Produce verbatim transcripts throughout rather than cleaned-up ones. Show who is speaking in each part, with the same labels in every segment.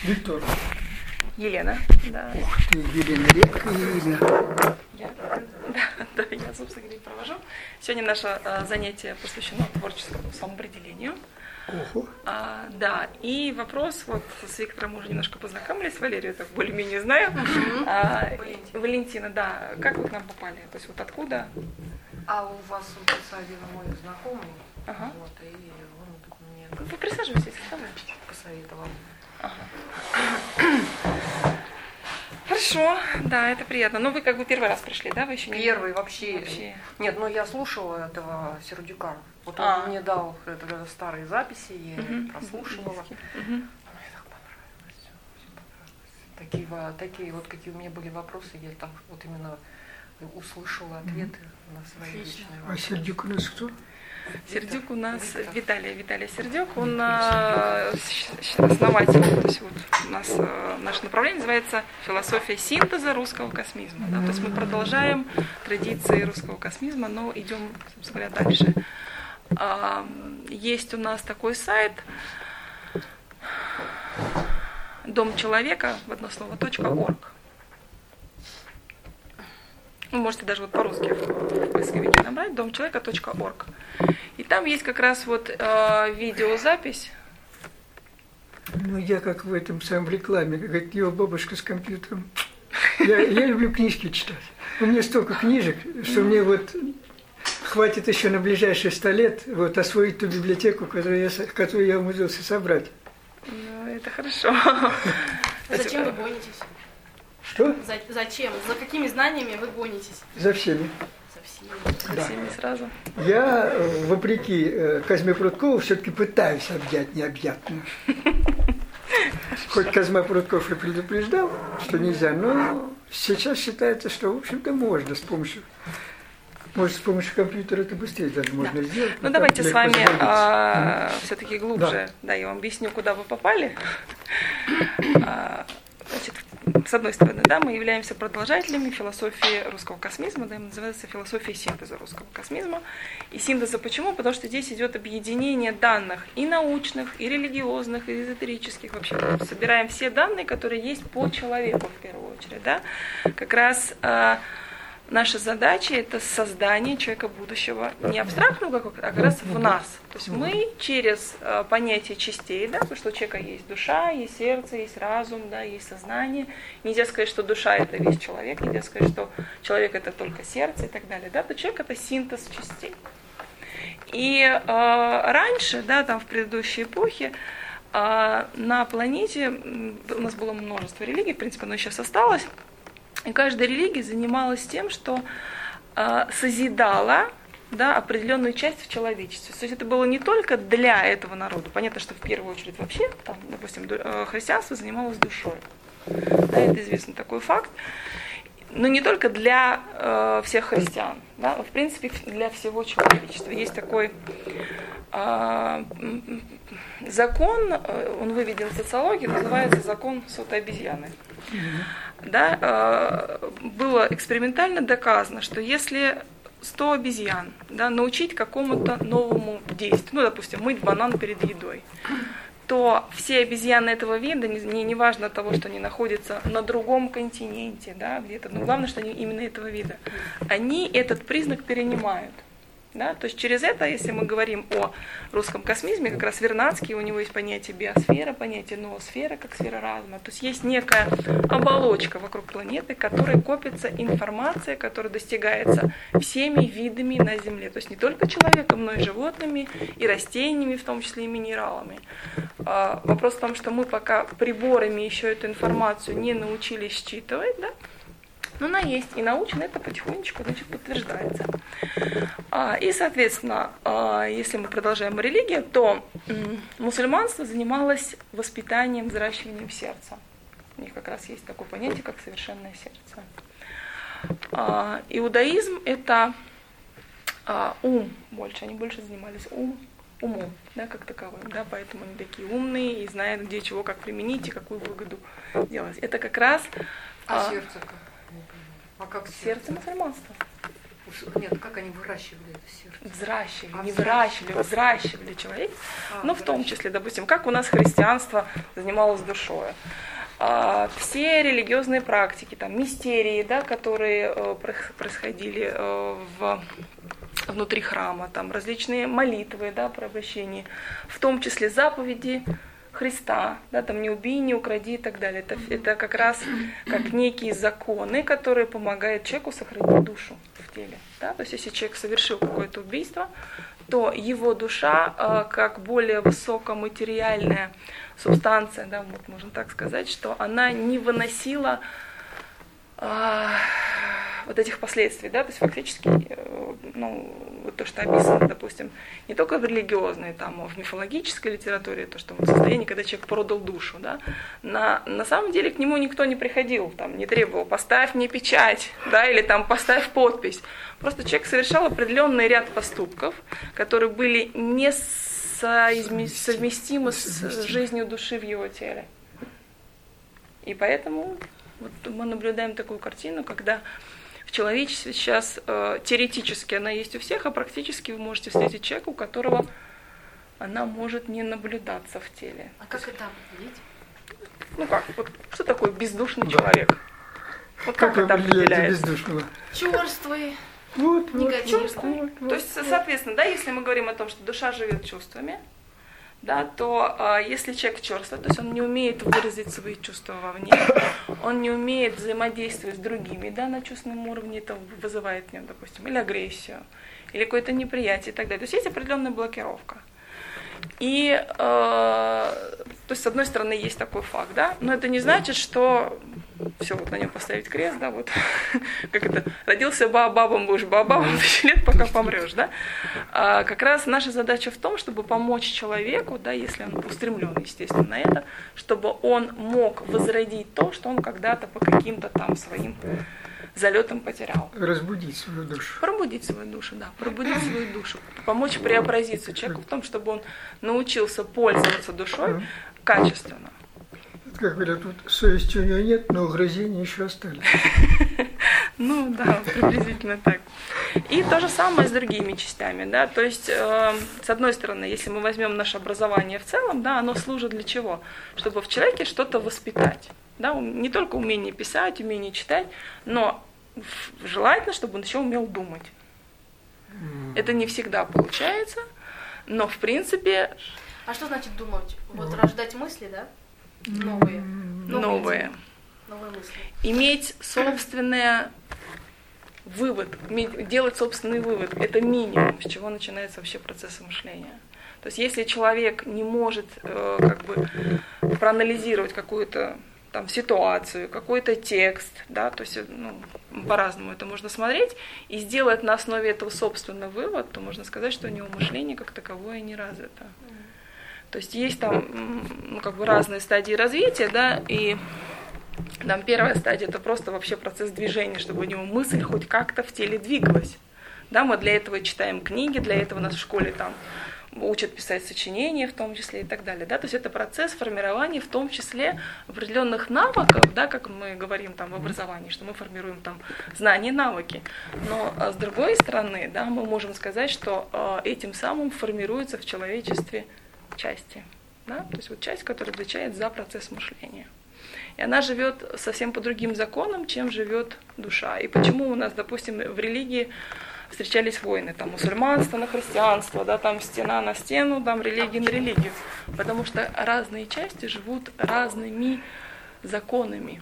Speaker 1: Виктор.
Speaker 2: Елена. Да.
Speaker 1: Ух ты, Елена, редкое имя.
Speaker 2: Я, да, да, я, собственно говоря, провожу. Сегодня наше а, занятие посвящено творческому самоопределению.
Speaker 1: Ого.
Speaker 2: А, да, и вопрос, вот с Виктором мы уже немножко познакомились, с Валерией так более-менее знаю.
Speaker 3: Uh-huh.
Speaker 2: А,
Speaker 3: Валентина.
Speaker 2: Валентина, да, как вы к нам попали? То есть вот откуда?
Speaker 3: А у вас посадил мой знакомый,
Speaker 2: Ага.
Speaker 3: вот, и он тут мне
Speaker 2: Вы присаживайтесь, вставай.
Speaker 3: посоветовал.
Speaker 2: Ага. Хорошо, да, это приятно. Но вы как бы первый раз пришли, да? Вы еще не
Speaker 3: Первый вообще.
Speaker 2: вообще.
Speaker 3: Нет, ну я слушала этого Сердюка. Вот
Speaker 2: А.
Speaker 3: он мне дал это, старые записи, я
Speaker 2: Мгм.
Speaker 3: прослушивала.
Speaker 2: Мгм.
Speaker 3: Мне так понравилось, все, очень понравилось. Такие, во- такие вот, какие у меня были вопросы, я там вот именно услышала ответы на свои личные
Speaker 1: А
Speaker 3: вопросы.
Speaker 1: Сердюк у нас кто?
Speaker 2: Сердюк у нас
Speaker 3: Виктор.
Speaker 2: Виталий, Виталий Сердюк, он а, с- основатель, то есть вот у нас а, наше направление называется философия синтеза русского космизма. Да? То есть мы продолжаем традиции русского космизма, но идем, собственно говоря, дальше. А, есть у нас такой сайт дом человека в одно слово .орг. Вы можете даже вот по-русски в поисковике набрать дом человека точка орг. И там есть как раз вот э, видеозапись.
Speaker 1: Ну, я как в этом самом рекламе, как говорит, его бабушка с компьютером. Я, я люблю книжки читать. У меня столько книжек, что мне вот хватит еще на ближайшие сто лет вот освоить ту библиотеку, которую я, со- которую я умудрился собрать.
Speaker 2: Ну, это хорошо.
Speaker 4: Зачем вы гонитесь?
Speaker 1: Что?
Speaker 4: За- зачем? За какими знаниями вы гонитесь?
Speaker 1: За всеми.
Speaker 4: Со всеми.
Speaker 2: За всеми сразу.
Speaker 1: Я, э, вопреки э, Козьме Прудкову, все-таки пытаюсь объять необъятное. Хоть Козьма Прудков и предупреждал, что нельзя, но сейчас считается, что, в общем-то, можно с помощью... Может, с помощью компьютера это быстрее даже можно сделать.
Speaker 2: Ну, давайте с вами
Speaker 1: Легко
Speaker 2: а, все-таки глубже. Да. я вам объясню, куда вы попали. А, значит, с одной стороны, да, мы являемся продолжателями философии русского космизма, да, называется философия синтеза русского космизма. И синтеза почему? Потому что здесь идет объединение данных и научных, и религиозных, и эзотерических. Вообще собираем все данные, которые есть по человеку в первую очередь. Да. Как раз а, наша задача – это создание человека будущего не абстрактного, а как раз в нас. То есть мы через э, понятие частей, да, потому что у человека есть душа, есть сердце, есть разум, да, есть сознание. Нельзя сказать, что душа – это весь человек, нельзя сказать, что человек – это только сердце и так далее. Да, то человек – это синтез частей. И э, раньше, да, там в предыдущей эпохе, э, на планете у нас было множество религий, в принципе, оно сейчас осталось. И каждая религия занималась тем, что э, созидала, да, определенную часть в человечестве. То есть это было не только для этого народа. Понятно, что в первую очередь вообще, там, допустим, ду- христианство занималось душой. Да, это известный такой факт. Но не только для э, всех христиан, да, а в принципе для всего человечества. Есть такой э, закон, он выведен в социологии, называется закон сотой обезьяны. Да, э, было экспериментально доказано, что если сто обезьян, да, научить какому-то новому действию, ну, допустим, мыть банан перед едой, то все обезьяны этого вида, не, не, не важно того, что они находятся на другом континенте, да, где-то, но главное, что они именно этого вида, они этот признак перенимают. Да? То есть через это, если мы говорим о русском космизме, как раз Вернадский, у него есть понятие биосфера, понятие ноосфера, как сфера разума. То есть есть некая оболочка вокруг планеты, в которой копится информация, которая достигается всеми видами на Земле. То есть не только человеком, но и животными, и растениями, в том числе и минералами. А, вопрос в том, что мы пока приборами еще эту информацию не научились считывать, да? Но она есть, и научно это потихонечку, значит, подтверждается. И, соответственно, если мы продолжаем религию, то мусульманство занималось воспитанием, взращиванием сердца. У них как раз есть такое понятие, как совершенное сердце. Иудаизм – это ум больше, они больше занимались ум, умом, да, как таковым, да, поэтому они такие умные и знают, где чего, как применить и какую выгоду делать. Это как раз…
Speaker 3: А сердце как? А как
Speaker 2: Сердце мусульманства.
Speaker 3: Нет, как они выращивали это сердце?
Speaker 2: Взращивали,
Speaker 3: А,
Speaker 2: не
Speaker 3: взращивали.
Speaker 2: выращивали, взращивали человека.
Speaker 3: А,
Speaker 2: Ну, в том числе, допустим, как у нас христианство занималось душой. А, все религиозные практики, там, мистерии, да, которые э, происходили э, в, внутри храма, там, различные молитвы, да, про обращение, в том числе заповеди Христа, да, там, не убей, не укради и так далее. Это, это как раз как некие законы, которые помогают человеку сохранить душу в теле. Да? То есть, если человек совершил какое-то убийство, то его душа, э, как более высокоматериальная субстанция, да, вот можно так сказать, что она не выносила э, вот этих последствий, да, то есть фактически, э, ну, вот то, что описано, допустим, не только в религиозной, там, а в мифологической литературе, то, что в состоянии, когда человек продал душу, да, на, на самом деле к нему никто не приходил, там, не требовал, поставь мне печать, да, или там, поставь подпись. Просто человек совершал определенный ряд поступков, которые были не совместимы с жизнью души в его теле. И поэтому вот мы наблюдаем такую картину, когда в человечестве сейчас э, теоретически она есть у всех, а практически вы можете встретить человека, у которого она может не наблюдаться в теле.
Speaker 4: А как это определить?
Speaker 2: Ну как, вот что такое бездушный да. человек? Вот как,
Speaker 1: как
Speaker 2: это определяется?
Speaker 1: Бездушного?
Speaker 4: Чувствый.
Speaker 1: Вот,
Speaker 4: негативный.
Speaker 1: Вот, вот, вот,
Speaker 2: то есть, соответственно, да, если мы говорим о том, что душа живет чувствами, да, то э, если человек черствый, то есть он не умеет выразить свои чувства вовне, он не умеет взаимодействовать с другими, да, на чувственном уровне, это вызывает в нем, допустим, или агрессию, или какое-то неприятие и так далее. То есть есть определенная блокировка. И, э, то есть, с одной стороны, есть такой факт, да, но это не значит, что все, вот на нем поставить крест, да, вот, как это, родился бабам, будешь бабам, тысячи лет, пока помрешь, да. А как раз наша задача в том, чтобы помочь человеку, да, если он устремлен, естественно, на это, чтобы он мог возродить то, что он когда-то по каким-то там своим залетом потерял.
Speaker 1: Разбудить свою душу.
Speaker 2: Пробудить свою душу, да, пробудить свою душу, помочь преобразиться человеку в том, чтобы он научился пользоваться душой качественно.
Speaker 1: Как говорят, тут совести у него нет, но угрызения еще остались.
Speaker 2: Ну да, приблизительно так. И то же самое с другими частями, да, то есть, э, с одной стороны, если мы возьмем наше образование в целом, да, оно служит для чего? Чтобы в человеке что-то воспитать, да, не только умение писать, умение читать, но желательно, чтобы он еще умел думать. Это не всегда получается, но в принципе...
Speaker 4: А что значит думать? Вот рождать мысли, да? Новые.
Speaker 2: Новые.
Speaker 4: Новые мысли.
Speaker 2: Иметь собственное вывод, делать собственный вывод. Это минимум, с чего начинается вообще процесс мышления. То есть если человек не может э, как бы проанализировать какую-то там ситуацию, какой-то текст, да, то есть ну, по-разному это можно смотреть, и сделать на основе этого собственный вывод, то можно сказать, что у него мышление как таковое не развито. То есть есть там ну, как бы разные стадии развития, да, и там первая стадия это просто вообще процесс движения, чтобы у него мысль хоть как-то в теле двигалась. Да, мы для этого читаем книги, для этого нас в школе там учат писать сочинения в том числе и так далее. Да? То есть это процесс формирования в том числе определенных навыков, да, как мы говорим там в образовании, что мы формируем там знания и навыки. Но а с другой стороны, да, мы можем сказать, что э, этим самым формируется в человечестве части. Да? То есть вот часть, которая отвечает за процесс мышления. И она живет совсем по другим законам, чем живет душа. И почему у нас, допустим, в религии встречались войны, там мусульманство на христианство, да, там стена на стену, там религия на религию. Потому что разные части живут разными законами.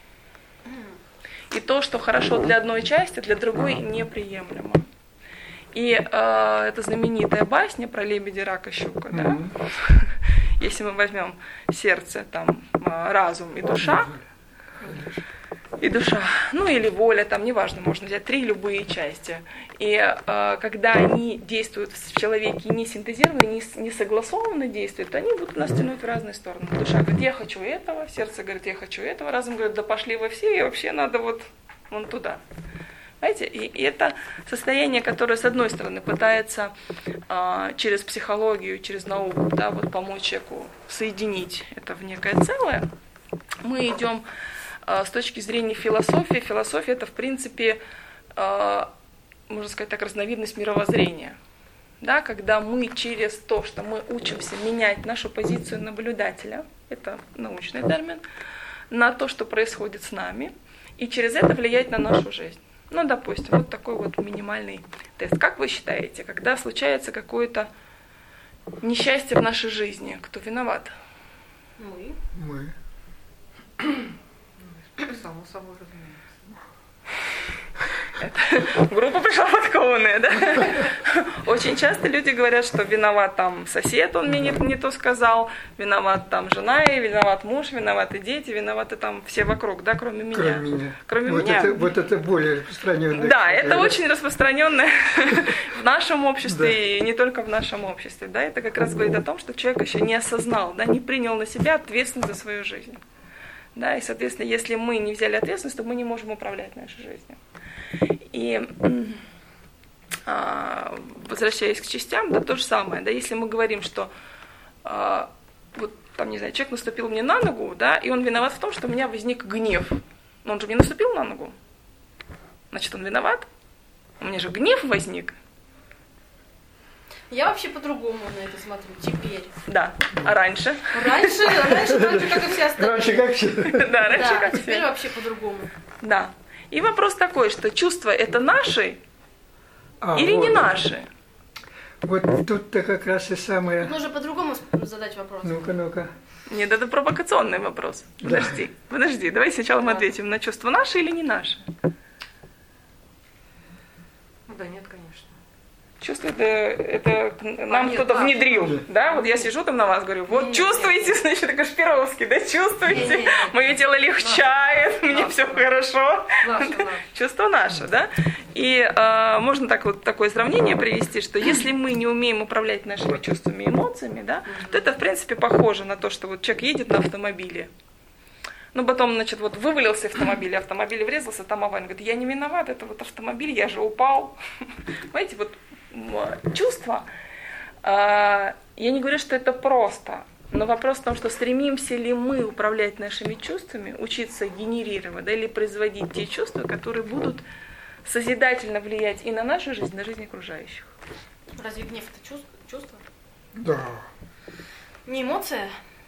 Speaker 2: И то, что хорошо для одной части, для другой неприемлемо. И э, это знаменитая басня про лебедя, рака, щука, да? Mm-hmm. Если мы возьмем сердце, там, разум и душа, и душа, ну или воля, там, неважно, можно взять три любые части. И э, когда они действуют в человеке не синтезированно, не, не согласованно действуют, то они будут нас тянуть в разные стороны. Душа говорит, я хочу этого, сердце говорит, я хочу этого, разум говорит, да пошли вы все, и вообще надо вот вон туда. Знаете, и, и это состояние, которое, с одной стороны, пытается э, через психологию, через науку, да, вот помочь человеку соединить это в некое целое. Мы идем э, с точки зрения философии. Философия – это, в принципе, э, можно сказать так, разновидность мировоззрения. Да, когда мы через то, что мы учимся менять нашу позицию наблюдателя, это научный термин, на то, что происходит с нами, и через это влиять на нашу жизнь. Ну, допустим, вот такой вот минимальный тест. Как вы считаете, когда случается какое-то несчастье в нашей жизни, кто виноват?
Speaker 4: Мы.
Speaker 1: Мы.
Speaker 3: Само собой разумеется.
Speaker 2: Это группа пришла подкованная, да? Очень часто люди говорят, что виноват там сосед, он мне не, не то сказал, виноват там жена, и виноват муж, виноваты дети, виноваты там все вокруг, да, кроме меня.
Speaker 1: Кроме меня.
Speaker 2: Кроме
Speaker 1: вот,
Speaker 2: меня.
Speaker 1: Это, вот это более распространенное.
Speaker 2: Да, это очень распространенное в нашем обществе и не только в нашем обществе. Да, это как раз говорит о том, что человек еще не осознал, да, не принял на себя ответственность за свою жизнь. Да, и, соответственно, если мы не взяли ответственность, то мы не можем управлять нашей жизнью. И а, возвращаясь к частям, да, то же самое. Да, если мы говорим, что а, вот, там, не знаю, человек наступил мне на ногу, да, и он виноват в том, что у меня возник гнев. Но он же мне наступил на ногу. Значит, он виноват. У меня же гнев возник.
Speaker 4: Я вообще по-другому на это смотрю теперь.
Speaker 2: Да. А раньше?
Speaker 4: Раньше, раньше вроде как и все остальные.
Speaker 1: Раньше как все.
Speaker 2: Да, раньше
Speaker 4: Да,
Speaker 2: как
Speaker 4: теперь
Speaker 2: все.
Speaker 4: вообще по-другому.
Speaker 2: Да. И вопрос такой, что чувства это наши
Speaker 1: А,
Speaker 2: или
Speaker 1: вот.
Speaker 2: не наши?
Speaker 1: Вот тут-то как раз и самое...
Speaker 4: Нужно по-другому задать вопрос.
Speaker 1: Ну-ка, ну-ка.
Speaker 2: Нет, это провокационный вопрос. Подожди, подожди, давай сначала мы
Speaker 4: Да.
Speaker 2: ответим на чувства наши или не наши.
Speaker 3: Ну да, нет, конечно.
Speaker 2: Чувство это, это нам
Speaker 3: нет,
Speaker 2: кто-то
Speaker 3: да.
Speaker 2: внедрил, да? Вот я сижу там на вас, говорю, вот
Speaker 4: Нет,
Speaker 2: чувствуете, значит, это Кашпировский, да, чувствуете?
Speaker 4: Нет, нет, нет.
Speaker 2: Мое тело легчает, мне
Speaker 3: Наше,
Speaker 2: все
Speaker 3: наше.
Speaker 2: хорошо.
Speaker 3: Наше, наше.
Speaker 2: Чувство наше, да? И э, можно так вот такое сравнение привести, что если мы не умеем управлять нашими чувствами и эмоциями, да, то это, в принципе, похоже на то, что вот человек едет на автомобиле. Ну, потом, значит, вот вывалился автомобиль, автомобиль врезался, там авария. Он говорит, я не виноват, это вот автомобиль, я же упал. Понимаете, вот м, чувства, э, я не говорю, что это просто, но вопрос в том, что стремимся ли мы управлять нашими чувствами, учиться генерировать, да, или производить те чувства, которые будут созидательно влиять и на нашу жизнь, и на жизнь окружающих.
Speaker 4: Разве гнев это чувство? чувство?
Speaker 1: Да.
Speaker 4: Не эмоция?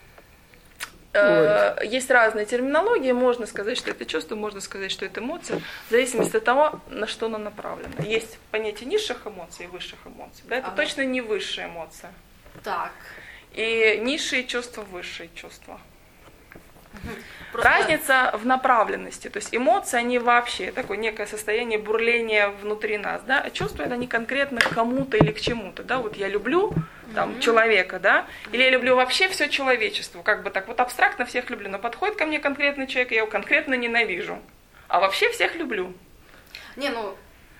Speaker 2: Э, Есть разные терминологии, можно сказать, что это чувство, можно сказать, что это эмоция, в зависимости от того, на что она направлена. Есть понятие низших эмоций и высших эмоций, да, это
Speaker 4: Ага.
Speaker 2: точно не высшая эмоция.
Speaker 4: Так.
Speaker 2: И низшие чувства, высшие чувства.
Speaker 4: Просто-
Speaker 2: Разница в направленности, то есть эмоции, они вообще такое некое состояние бурления внутри нас, да, а чувства это не конкретно к кому-то или к чему-то, да, вот я люблю там человека, да, или я люблю вообще все человечество, как бы так, вот абстрактно всех люблю, но подходит ко мне конкретный человек, я его конкретно ненавижу, а вообще всех люблю.
Speaker 4: Не, ну...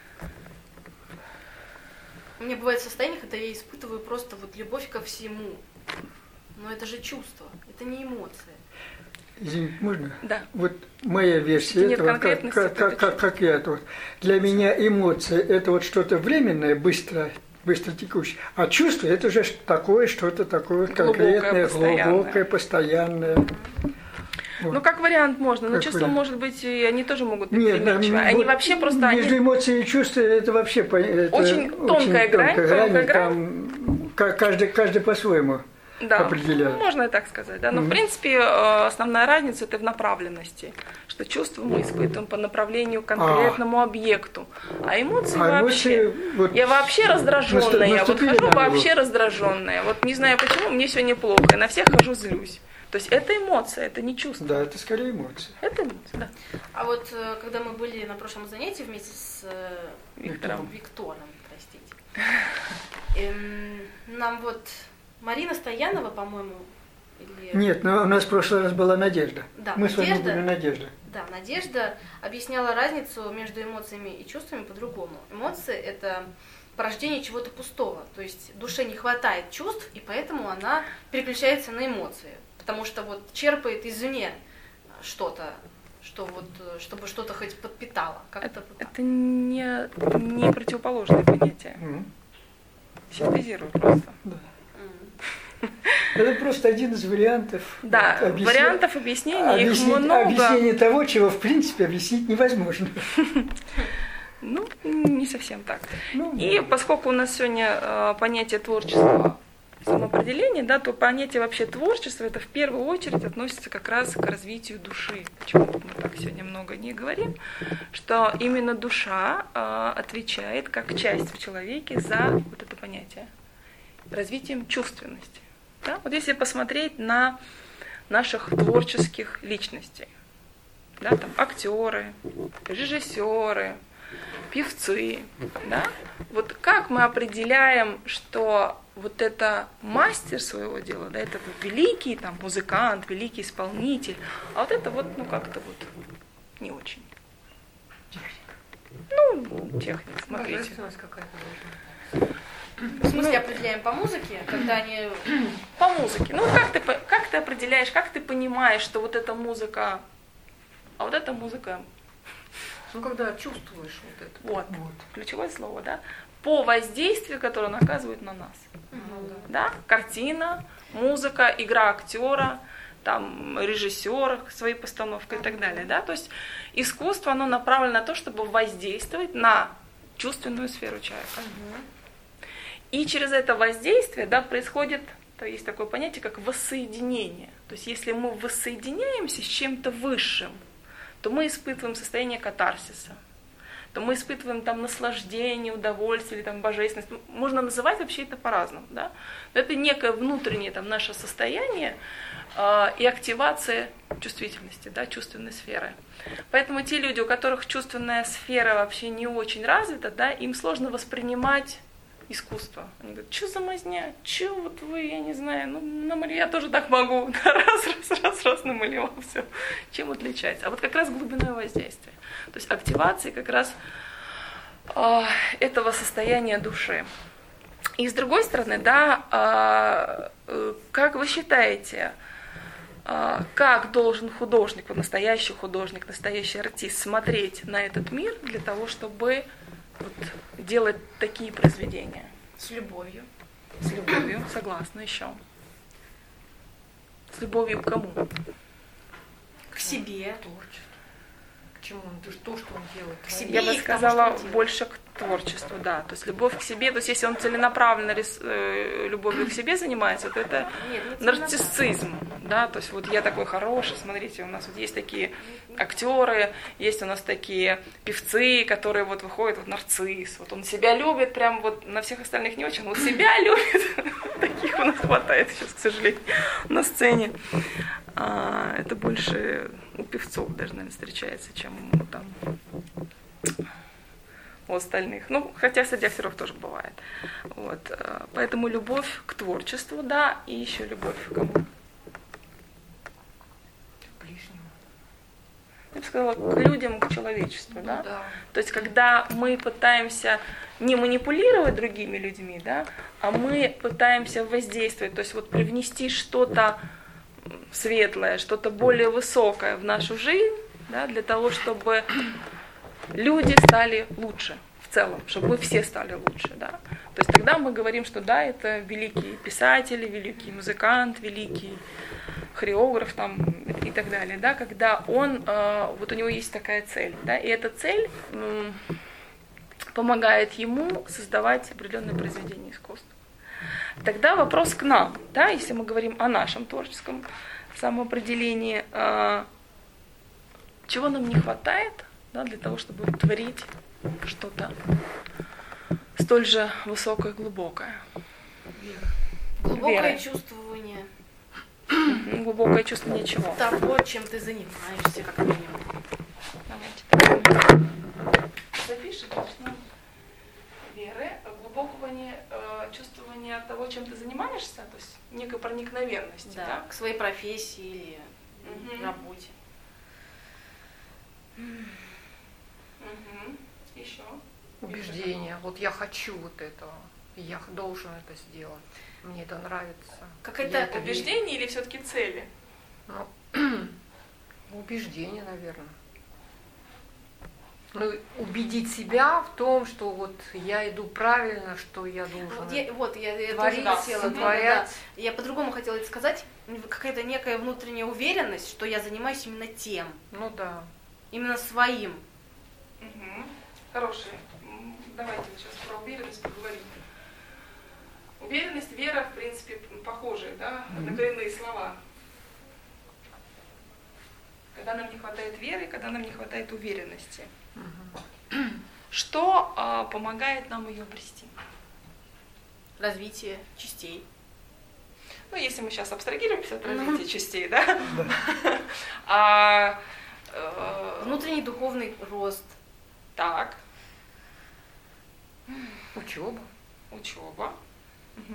Speaker 4: У меня бывает состояние, когда я испытываю просто вот любовь ко всему. Но это же чувство, это не эмоция.
Speaker 1: Извините, можно?
Speaker 2: Да.
Speaker 1: Вот моя версия
Speaker 2: Нет
Speaker 1: этого, как,
Speaker 2: конкретности,
Speaker 1: как,
Speaker 2: это
Speaker 1: как, как, как я тут. Для меня эмоция – это вот что-то временное, быстро, быстро текущее, а чувство – это же такое, что-то такое конкретное,
Speaker 2: постоянное.
Speaker 1: глубокое, постоянное. Вот.
Speaker 2: Ну, как вариант можно, но
Speaker 1: Как
Speaker 2: чувства,
Speaker 1: вариант.
Speaker 2: может быть, и они тоже могут быть
Speaker 1: Нет, да,
Speaker 2: переменчивые. Они
Speaker 1: вот
Speaker 2: вообще просто... они-
Speaker 1: Между эмоцией и чувством это вообще по- это
Speaker 2: Очень тонкая грань, тонкая
Speaker 1: и там ка- каждый, каждый по-своему
Speaker 2: Да,
Speaker 1: определяет.
Speaker 2: ну, можно и так сказать. Да? Но,
Speaker 1: Мгм.
Speaker 2: в принципе, э, основная разница это в направленности. Что чувства мы испытываем по направлению к конкретному объекту. А эмоции
Speaker 1: А
Speaker 2: вообще...
Speaker 1: эмоции, вот,
Speaker 2: Я вообще раздраженная. Вот
Speaker 1: наступили
Speaker 2: хожу
Speaker 1: на ногу.
Speaker 2: вообще раздраженная. Вот не знаю почему, мне сегодня плохо. И на всех хожу злюсь. То есть это эмоция, это не чувство.
Speaker 1: Да, это скорее эмоции.
Speaker 2: Это эмоция, да.
Speaker 4: А вот э, когда мы были на прошлом занятии вместе с э,
Speaker 2: Виктором.
Speaker 4: Виктором, простите, эм, нам вот Марина Стоянова, по-моему, или...
Speaker 1: Нет, но у нас в прошлый раз была Надежда.
Speaker 4: Да,
Speaker 1: Мы с вами
Speaker 4: Надежда.
Speaker 1: были Надежда.
Speaker 4: Да, Надежда объясняла разницу между эмоциями и чувствами по-другому. Эмоции – это порождение чего-то пустого, то есть душе не хватает чувств, и поэтому она переключается на эмоции, потому что вот черпает извне что-то, что вот, чтобы что-то хоть подпитало. Как это, вот так.
Speaker 2: Это не, не противоположное понятие.
Speaker 1: Мгм.
Speaker 2: Синтезирую просто.
Speaker 4: М.
Speaker 1: Это просто один из вариантов.
Speaker 2: Да,
Speaker 1: объясня-
Speaker 2: вариантов объяснения их
Speaker 1: объяснить-
Speaker 2: много.
Speaker 1: Объяснение того, чего в принципе объяснить невозможно.
Speaker 2: Ну, не совсем так.
Speaker 1: Ну,
Speaker 2: И поскольку у нас сегодня э, понятие творчества, самоопределение, да, то понятие вообще творчества, это в первую очередь относится как раз к развитию души. Почему мы так сегодня много не говорим, что именно душа э, отвечает как часть в человеке за вот это понятие развитием чувственности. Да? Вот если посмотреть на наших творческих личностей, да, там актеры, режиссеры, певцы, да, вот как мы определяем, что вот это мастер своего дела, да, это великий там музыкант, великий исполнитель, а вот это вот, ну как-то вот не очень. Ну, техника, смотрите.
Speaker 3: Божественность какая-то должна быть.
Speaker 4: В смысле определяем по музыке, когда они...
Speaker 2: По музыке. Ну, как ты, как ты определяешь, как ты понимаешь, что вот эта музыка, а вот эта музыка...
Speaker 3: Ну, когда чувствуешь вот это.
Speaker 2: Вот, вот. Ключевое слово, да? По воздействию, которое он оказывает на нас.
Speaker 3: Ну,
Speaker 2: да. Да? Картина, музыка, игра актера, там, режиссер, своей постановкой и так далее. Да? То есть искусство, оно направлено на то, чтобы воздействовать на чувственную сферу человека. И через это воздействие, да, происходит, то есть такое понятие, как воссоединение. То есть если мы воссоединяемся с чем-то высшим, то мы испытываем состояние катарсиса, то мы испытываем там наслаждение, удовольствие или там божественность. Можно называть вообще это по-разному, да? Но это некое внутреннее там наше состояние э, и активация чувствительности, да, чувственной сферы. Поэтому те люди, у которых чувственная сфера вообще не очень развита, да, им сложно воспринимать искусство. Они говорят, что за мазня, что вот вы, я не знаю, ну, намалевать, я тоже так могу, раз, раз, раз, раз намалевал, все. Чем отличается? А вот как раз глубинное воздействие. То есть активация как раз э, этого состояния души. И с другой стороны, да, э, э, как вы считаете, э, как должен художник, вот настоящий художник, настоящий артист смотреть на этот мир для того, чтобы вот, делать такие произведения?
Speaker 4: С любовью.
Speaker 2: С любовью, согласна, еще. С любовью к кому?
Speaker 4: К себе.
Speaker 3: Творчество. К чему он, то, что он делает.
Speaker 4: К себе.
Speaker 2: Я бы
Speaker 4: и к тому,
Speaker 2: сказала,
Speaker 4: что он делает.
Speaker 2: больше к творчеству, да. То есть любовь к себе, то есть если он целенаправленно рис, э, любовью к себе занимается, то это
Speaker 4: Нет, не
Speaker 2: нарциссизм, да. То есть вот я такой хороший, смотрите, у нас вот есть такие актеры, есть у нас такие певцы, которые вот выходят, вот нарцисс, вот он себя любит, прям вот на всех остальных не очень, но себя любит. Таких у нас хватает сейчас, к сожалению, на сцене. А, это больше у певцов даже, наверное, встречается, чем ну, там у остальных. Ну, хотя среди актеров тоже бывает. Вот. Поэтому любовь к творчеству, да, и еще любовь к кому?
Speaker 3: К ближнему.
Speaker 2: Я бы сказала, к людям, к человечеству,
Speaker 3: Ну,
Speaker 2: да?
Speaker 3: да.
Speaker 2: То есть, когда мы пытаемся не манипулировать другими людьми, да, а мы пытаемся воздействовать, то есть вот привнести что-то светлое, что-то более высокое в нашу жизнь, да, для того, чтобы люди стали лучше в целом, чтобы мы все стали лучше. Да. То есть тогда мы говорим, что да, это великий писатель, великий музыкант, великий хореограф там, и так далее, да, когда он, э, вот у него есть такая цель, да, и эта цель э, помогает ему создавать определенное произведение искусства. Тогда вопрос к нам, да, если мы говорим о нашем творческом самоопределении, э, чего нам не хватает, да, для того, чтобы творить что-то столь же высокое и глубокое.
Speaker 4: Глубокое
Speaker 2: Вера.
Speaker 4: чувствование
Speaker 2: Глубокое чувствование чего?
Speaker 4: того, чем ты занимаешься, как минимум.
Speaker 2: Давайте запишем, что веры, глубокого не, э, чувствования того, чем ты занимаешься, то есть некой проникновенности,
Speaker 4: Да,
Speaker 2: да?
Speaker 4: к своей профессии или
Speaker 2: Мгм.
Speaker 4: работе.
Speaker 2: Угу. Еще.
Speaker 3: Убеждение. Вот я хочу вот этого. И я должен это сделать. Мне это нравится.
Speaker 4: Какое-то
Speaker 3: Я это верю.
Speaker 2: Убеждение или все-таки цели?
Speaker 3: Ну, убеждение, наверное. Ну, убедить себя в том, что вот я иду правильно, что я должен
Speaker 4: Вот я, вот, я, я
Speaker 3: творить,
Speaker 4: тоже хотела, да, да,
Speaker 3: сотворять.
Speaker 4: да. Я по-другому хотела это сказать. Какая-то некая внутренняя уверенность, что я занимаюсь именно тем,
Speaker 3: Ну да.
Speaker 4: именно своим.
Speaker 2: Угу. Хорошие. Давайте сейчас про уверенность поговорим. Уверенность, вера, в принципе, похожие, да, однокоренные слова. Когда нам не хватает веры, когда нам не хватает уверенности. Что а, помогает нам ее обрести?
Speaker 4: Развитие частей.
Speaker 2: Ну, если мы сейчас абстрагируемся от развития частей, да? А, э,
Speaker 4: Внутренний духовный рост.
Speaker 2: Так.
Speaker 3: Учеба.
Speaker 2: Учеба. Угу.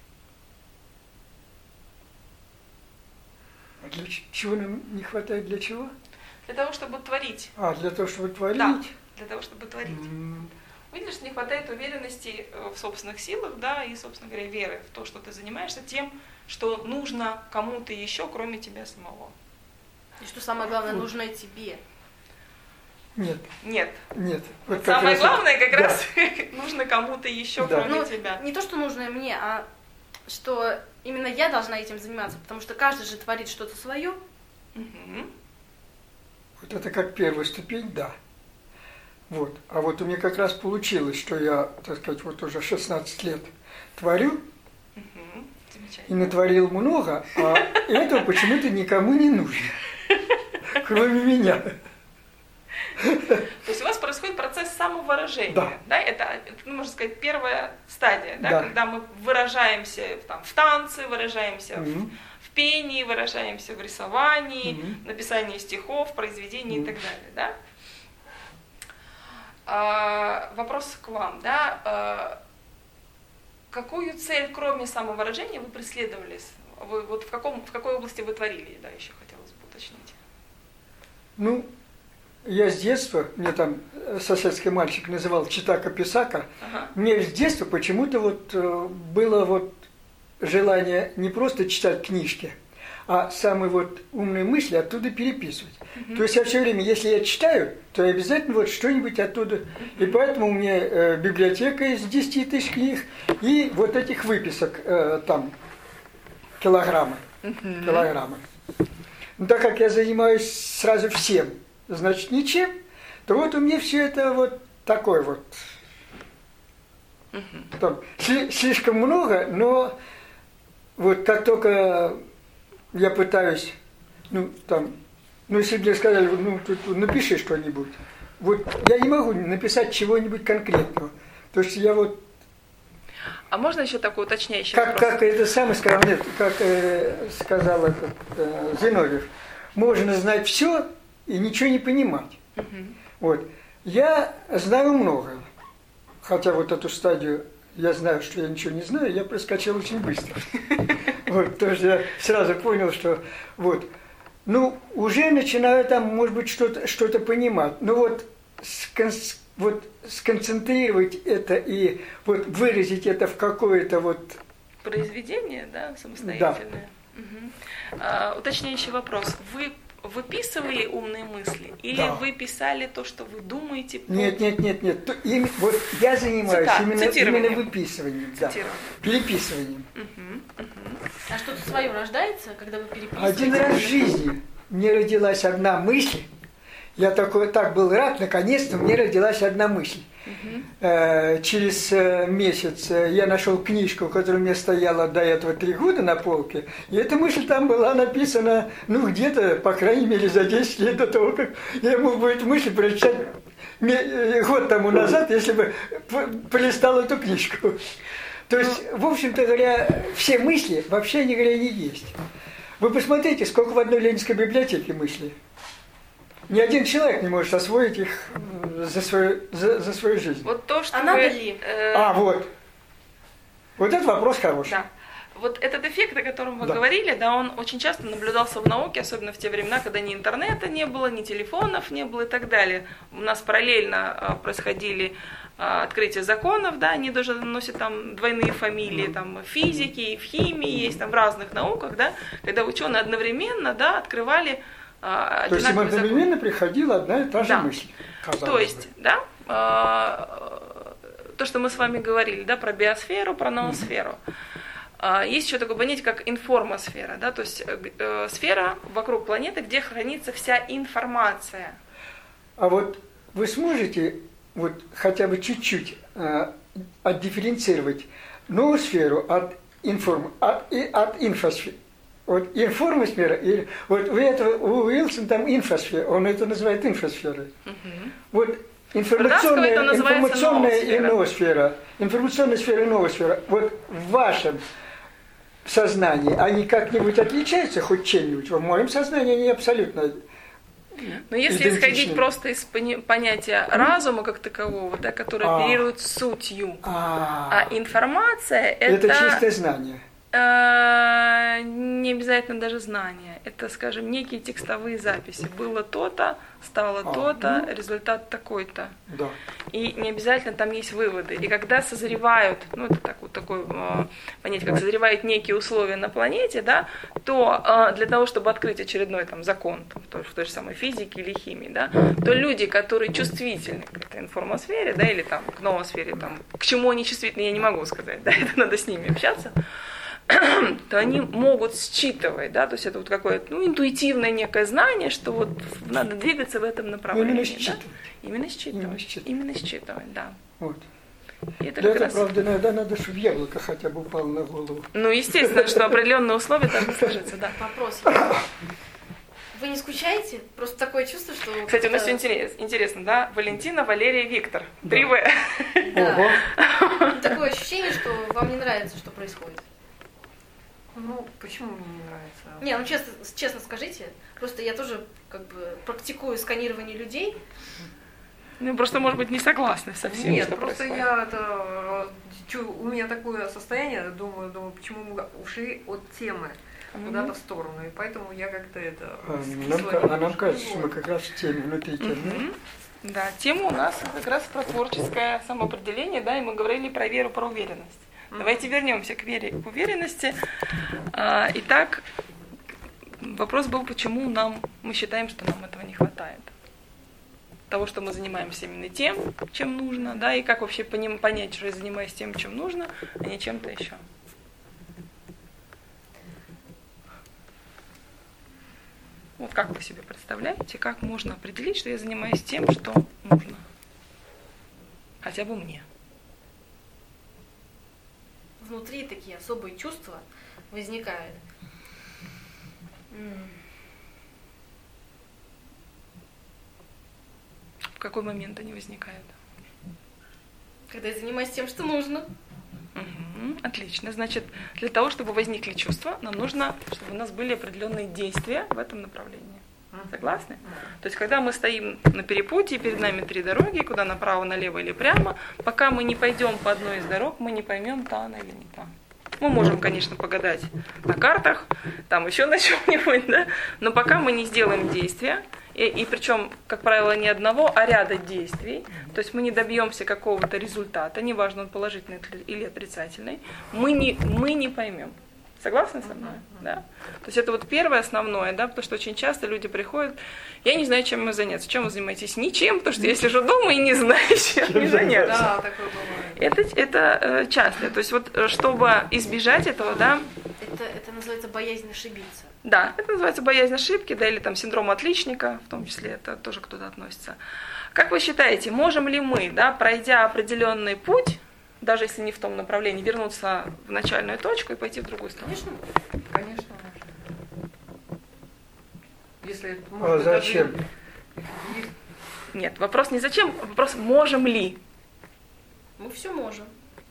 Speaker 1: А для ч- чего нам не хватает? Для чего?
Speaker 2: Для того, чтобы творить.
Speaker 1: А, для того, чтобы творить?
Speaker 2: Да, для того, чтобы творить.
Speaker 1: М,
Speaker 2: Видишь, не хватает уверенности в собственных силах, да, и, собственно говоря, веры в то, что ты занимаешься тем, что нужно кому-то еще, кроме тебя самого.
Speaker 4: И что самое главное, нужно тебе.
Speaker 1: Нет,
Speaker 2: Нет.
Speaker 1: нет. Вот
Speaker 2: Вот
Speaker 1: как
Speaker 2: самое
Speaker 1: раз-
Speaker 2: главное, как
Speaker 1: да.
Speaker 2: раз нужно кому-то еще,
Speaker 1: Да.
Speaker 2: кроме
Speaker 4: Ну,
Speaker 2: тебя.
Speaker 4: не то, что нужно мне, а что именно я должна этим заниматься, потому что каждый же творит что-то свое.
Speaker 2: Мгм.
Speaker 1: Вот это как первая ступень, да. Вот. А вот у меня как раз получилось, что я, так сказать, вот уже шестнадцать лет творю
Speaker 2: Мгм.
Speaker 1: и
Speaker 2: Замечательно.
Speaker 1: натворил много, а этого почему-то никому не нужно, кроме меня.
Speaker 2: То есть у вас происходит процесс самовыражения.
Speaker 1: Да.
Speaker 2: Это, это, ну, можно сказать, первая стадия, да,
Speaker 1: Да.
Speaker 2: когда мы выражаемся там, в танце, выражаемся в,
Speaker 1: Мгм.
Speaker 2: в пении, выражаемся в рисовании,
Speaker 1: Мгм.
Speaker 2: написании стихов, произведений
Speaker 1: Мгм.
Speaker 2: и так далее. Да? А, вопрос к вам. Да? А, какую цель, кроме самовыражения, вы преследовали? Вы, вот в, каком, в какой области вы творили? Да, еще хотелось бы уточнить.
Speaker 1: Ну, я с детства, мне там соседский мальчик называл Читака-Писака,
Speaker 2: Ага.
Speaker 1: мне с детства почему-то вот э, было вот желание не просто читать книжки, а самые вот умные мысли оттуда переписывать.
Speaker 2: Мгм.
Speaker 1: То есть я все время, если я читаю, то я обязательно вот что-нибудь оттуда. И поэтому у меня э, библиотека из десяти тысяч книг и вот этих выписок э, там килограммы. килограммы. Но так как я занимаюсь сразу всем, значит ничем, то вот у меня все это вот такое вот.
Speaker 2: Мгм.
Speaker 1: Там сли- слишком много, но вот как только я пытаюсь, ну там, ну если бы мне сказали, ну тут напиши что-нибудь, вот я не могу написать чего-нибудь конкретного. То есть я вот,
Speaker 2: А можно еще такой уточняющий
Speaker 1: как,
Speaker 2: вопрос?
Speaker 1: как это самое сказал, нет, как э, сказал этот э, Зиновьев, можно знать все и ничего не понимать.
Speaker 2: Мгм.
Speaker 1: Вот. Я знаю многое. Хотя вот эту стадию, я знаю, что я ничего не знаю, я проскочил очень быстро. Вот, то есть я сразу понял, что вот, ну, уже начинаю там, может быть, что-то что-то понимать. Но вот, скон- вот сконцентрировать это и вот выразить это в какое-то вот...
Speaker 2: Произведение, да, самостоятельное. Мгм. А, уточняющий вопрос. Вы выписывали умные мысли или
Speaker 1: Да.
Speaker 2: вы писали то, что вы думаете? по-
Speaker 1: Нет, нет, нет, нет. То- им- вот я занимаюсь
Speaker 2: Цитат,
Speaker 1: именно,
Speaker 2: цитированием.
Speaker 1: именно выписыванием, да,
Speaker 2: Цитирование.
Speaker 1: переписыванием.
Speaker 2: Мгм, мгм.
Speaker 4: А что-то свое рождается, когда вы переписываете?
Speaker 1: Один раз в жизни мне родилась одна мысль. Я такой, так был рад, наконец-то мне родилась одна мысль.
Speaker 2: Мгм.
Speaker 1: Э, Через э, месяц э, я нашел книжку, которая у меня стояла до этого три года на полке. И эта мысль там была написана, ну, где-то, по крайней мере, за десять лет до того, как я мог бы эту мысль прочитать ме- э, год тому назад, если бы п- полистал эту книжку. То есть, в общем-то говоря, все мысли, вообще они говоря, не есть. Вы посмотрите, сколько в одной ленинской библиотеке мыслей. Ни один человек не может освоить их м, за свою, за, за свою жизнь.
Speaker 2: Вот то, что
Speaker 4: А
Speaker 2: вы,
Speaker 4: надо ли?
Speaker 2: э,
Speaker 1: А, вот. Вот этот вопрос хороший.
Speaker 2: Да. Вот этот эффект, о котором вы
Speaker 1: Да.
Speaker 2: говорили, да, он очень часто наблюдался в науке, особенно в те времена, когда ни интернета не было, ни телефонов не было и так далее. У нас параллельно а, происходили а, открытия законов, да, они даже носят там двойные фамилии, там в физике, в химии, есть там в разных науках, да, когда ученые одновременно, да, открывали а,
Speaker 1: То есть им
Speaker 2: одинаковые законы.
Speaker 1: одновременно приходила одна и та же
Speaker 2: Да.
Speaker 1: мысль. казалось
Speaker 2: То есть,
Speaker 1: бы.
Speaker 2: да, а, то, что мы с вами говорили, да, про биосферу, про ноосферу. А, Есть еще такое понятие, как информосфера, да, то есть э, э, сфера вокруг планеты, где хранится вся информация.
Speaker 1: А вот вы сможете вот хотя бы чуть-чуть э, отдифференцировать ноосферу от, информ, от, и, от инфосферы. Вот информосфера, и, вот у этого, у Уилсона там инфосфера, он это называет инфосферой. Угу. Вот информационная, информационная и ноосфера, информационная сфера и ноосфера, вот в вашем сознании они как-нибудь отличаются хоть чем-нибудь? В моем сознании они абсолютно
Speaker 2: Но если исходить просто из понятия разума как такового, да, который
Speaker 1: а.
Speaker 2: оперирует сутью,
Speaker 1: а,
Speaker 2: а информация это...
Speaker 1: Это чистое знание.
Speaker 2: Э, не обязательно даже знания. Это, скажем, некие текстовые записи. Было то-то, стало а, то-то, ну, результат такой-то.
Speaker 1: Да.
Speaker 2: И не обязательно там есть выводы. И когда созревают, ну это так, вот такое э, понятие, как созревают некие условия на планете, да, то э, для того, чтобы открыть очередной там, закон там, в, той, в той же самой физике или химии, да, то люди, которые чувствительны к этой информосфере, да, или там, к ноосфере, там, к чему они чувствительны, я не могу сказать, да, это надо с ними общаться, то они могут считывать, да, то есть это вот какое-то ну, интуитивное некое знание, что вот надо двигаться в этом направлении.
Speaker 1: Именно считывать.
Speaker 2: Да? Именно считывать. Именно считывать, Именно считывать да.
Speaker 1: Вот.
Speaker 2: И это,
Speaker 1: Для этого,
Speaker 2: раз...
Speaker 1: правда, иногда надо, чтобы яблоко хотя бы упало на голову.
Speaker 2: Ну, естественно, что определенные условия должны сложиться, да.
Speaker 4: Вопрос. Вы не скучаете? Просто такое чувство, что...
Speaker 2: Кстати, у нас все интересно, интересно, да? Валентина, Валерия, Виктор. Три В.
Speaker 4: Да. Такое ощущение, что вам не нравится, что происходит.
Speaker 3: Ну, почему мне не нравится?
Speaker 4: Не, ну честно, честно скажите, просто я тоже как бы практикую сканирование людей.
Speaker 2: Ну, просто, может быть, не согласны со всем,
Speaker 3: Нет,
Speaker 2: что
Speaker 3: просто
Speaker 2: происходит.
Speaker 3: я это, у меня такое состояние, думаю, думаю, почему мы ушли от темы mm-hmm. куда-то в сторону, и поэтому я как-то это...
Speaker 1: А нам, а нам кажется, что мы как раз в теме, внутри темы.
Speaker 2: Mm-hmm. Да, тема у нас как раз про творческое самоопределение, да, и мы говорили про веру, про уверенность. Давайте вернемся к вере и к уверенности. Итак, вопрос был, почему нам, мы считаем, что нам этого не хватает. Того, что мы занимаемся именно тем, чем нужно, да, и как вообще понять, что я занимаюсь тем, чем нужно, а не чем-то еще. Вот как вы себе представляете, как можно определить, что я занимаюсь тем, что нужно? Хотя бы мне.
Speaker 4: Внутри такие особые чувства возникают.
Speaker 2: В какой момент они возникают?
Speaker 4: Когда я занимаюсь тем, что нужно.
Speaker 2: Угу, отлично. Значит, для того, чтобы возникли чувства, нам нужно, чтобы у нас были определенные действия в этом направлении. Согласны? То есть, когда мы стоим на перепутье, перед нами три дороги, куда направо, налево или прямо, пока мы не пойдем по одной из дорог, мы не поймем, та она или не та. Мы можем, конечно, погадать на картах, там еще на чем-нибудь, да? Но пока мы не сделаем действия, и, и причем, как правило, не одного, а ряда действий, то есть мы не добьемся какого-то результата, неважно, он положительный или отрицательный, мы не, мы не поймем. Согласны со мной? Да? То есть это вот первое основное, да, потому что очень часто люди приходят, я не знаю, чем мы заняться. Чем вы занимаетесь? Ничем, потому что я сижу дома и не знаю, чем мне заняться.
Speaker 3: Да, такое бывает.
Speaker 2: Это, это э, часто. То есть вот, чтобы избежать этого, да.
Speaker 4: Это, это называется боязнь ошибиться.
Speaker 2: Да, это называется боязнь ошибки, да, или там синдром отличника, в том числе это тоже кто-то относится. Как вы считаете, можем ли мы, да, пройдя определенный путь, даже если не в том направлении, вернуться в начальную точку и пойти в другую сторону?
Speaker 4: Конечно.
Speaker 3: Конечно, можно. Если это
Speaker 1: а зачем?
Speaker 3: Даже...
Speaker 2: Нет, вопрос не зачем, вопрос можем ли.
Speaker 4: Мы все можем.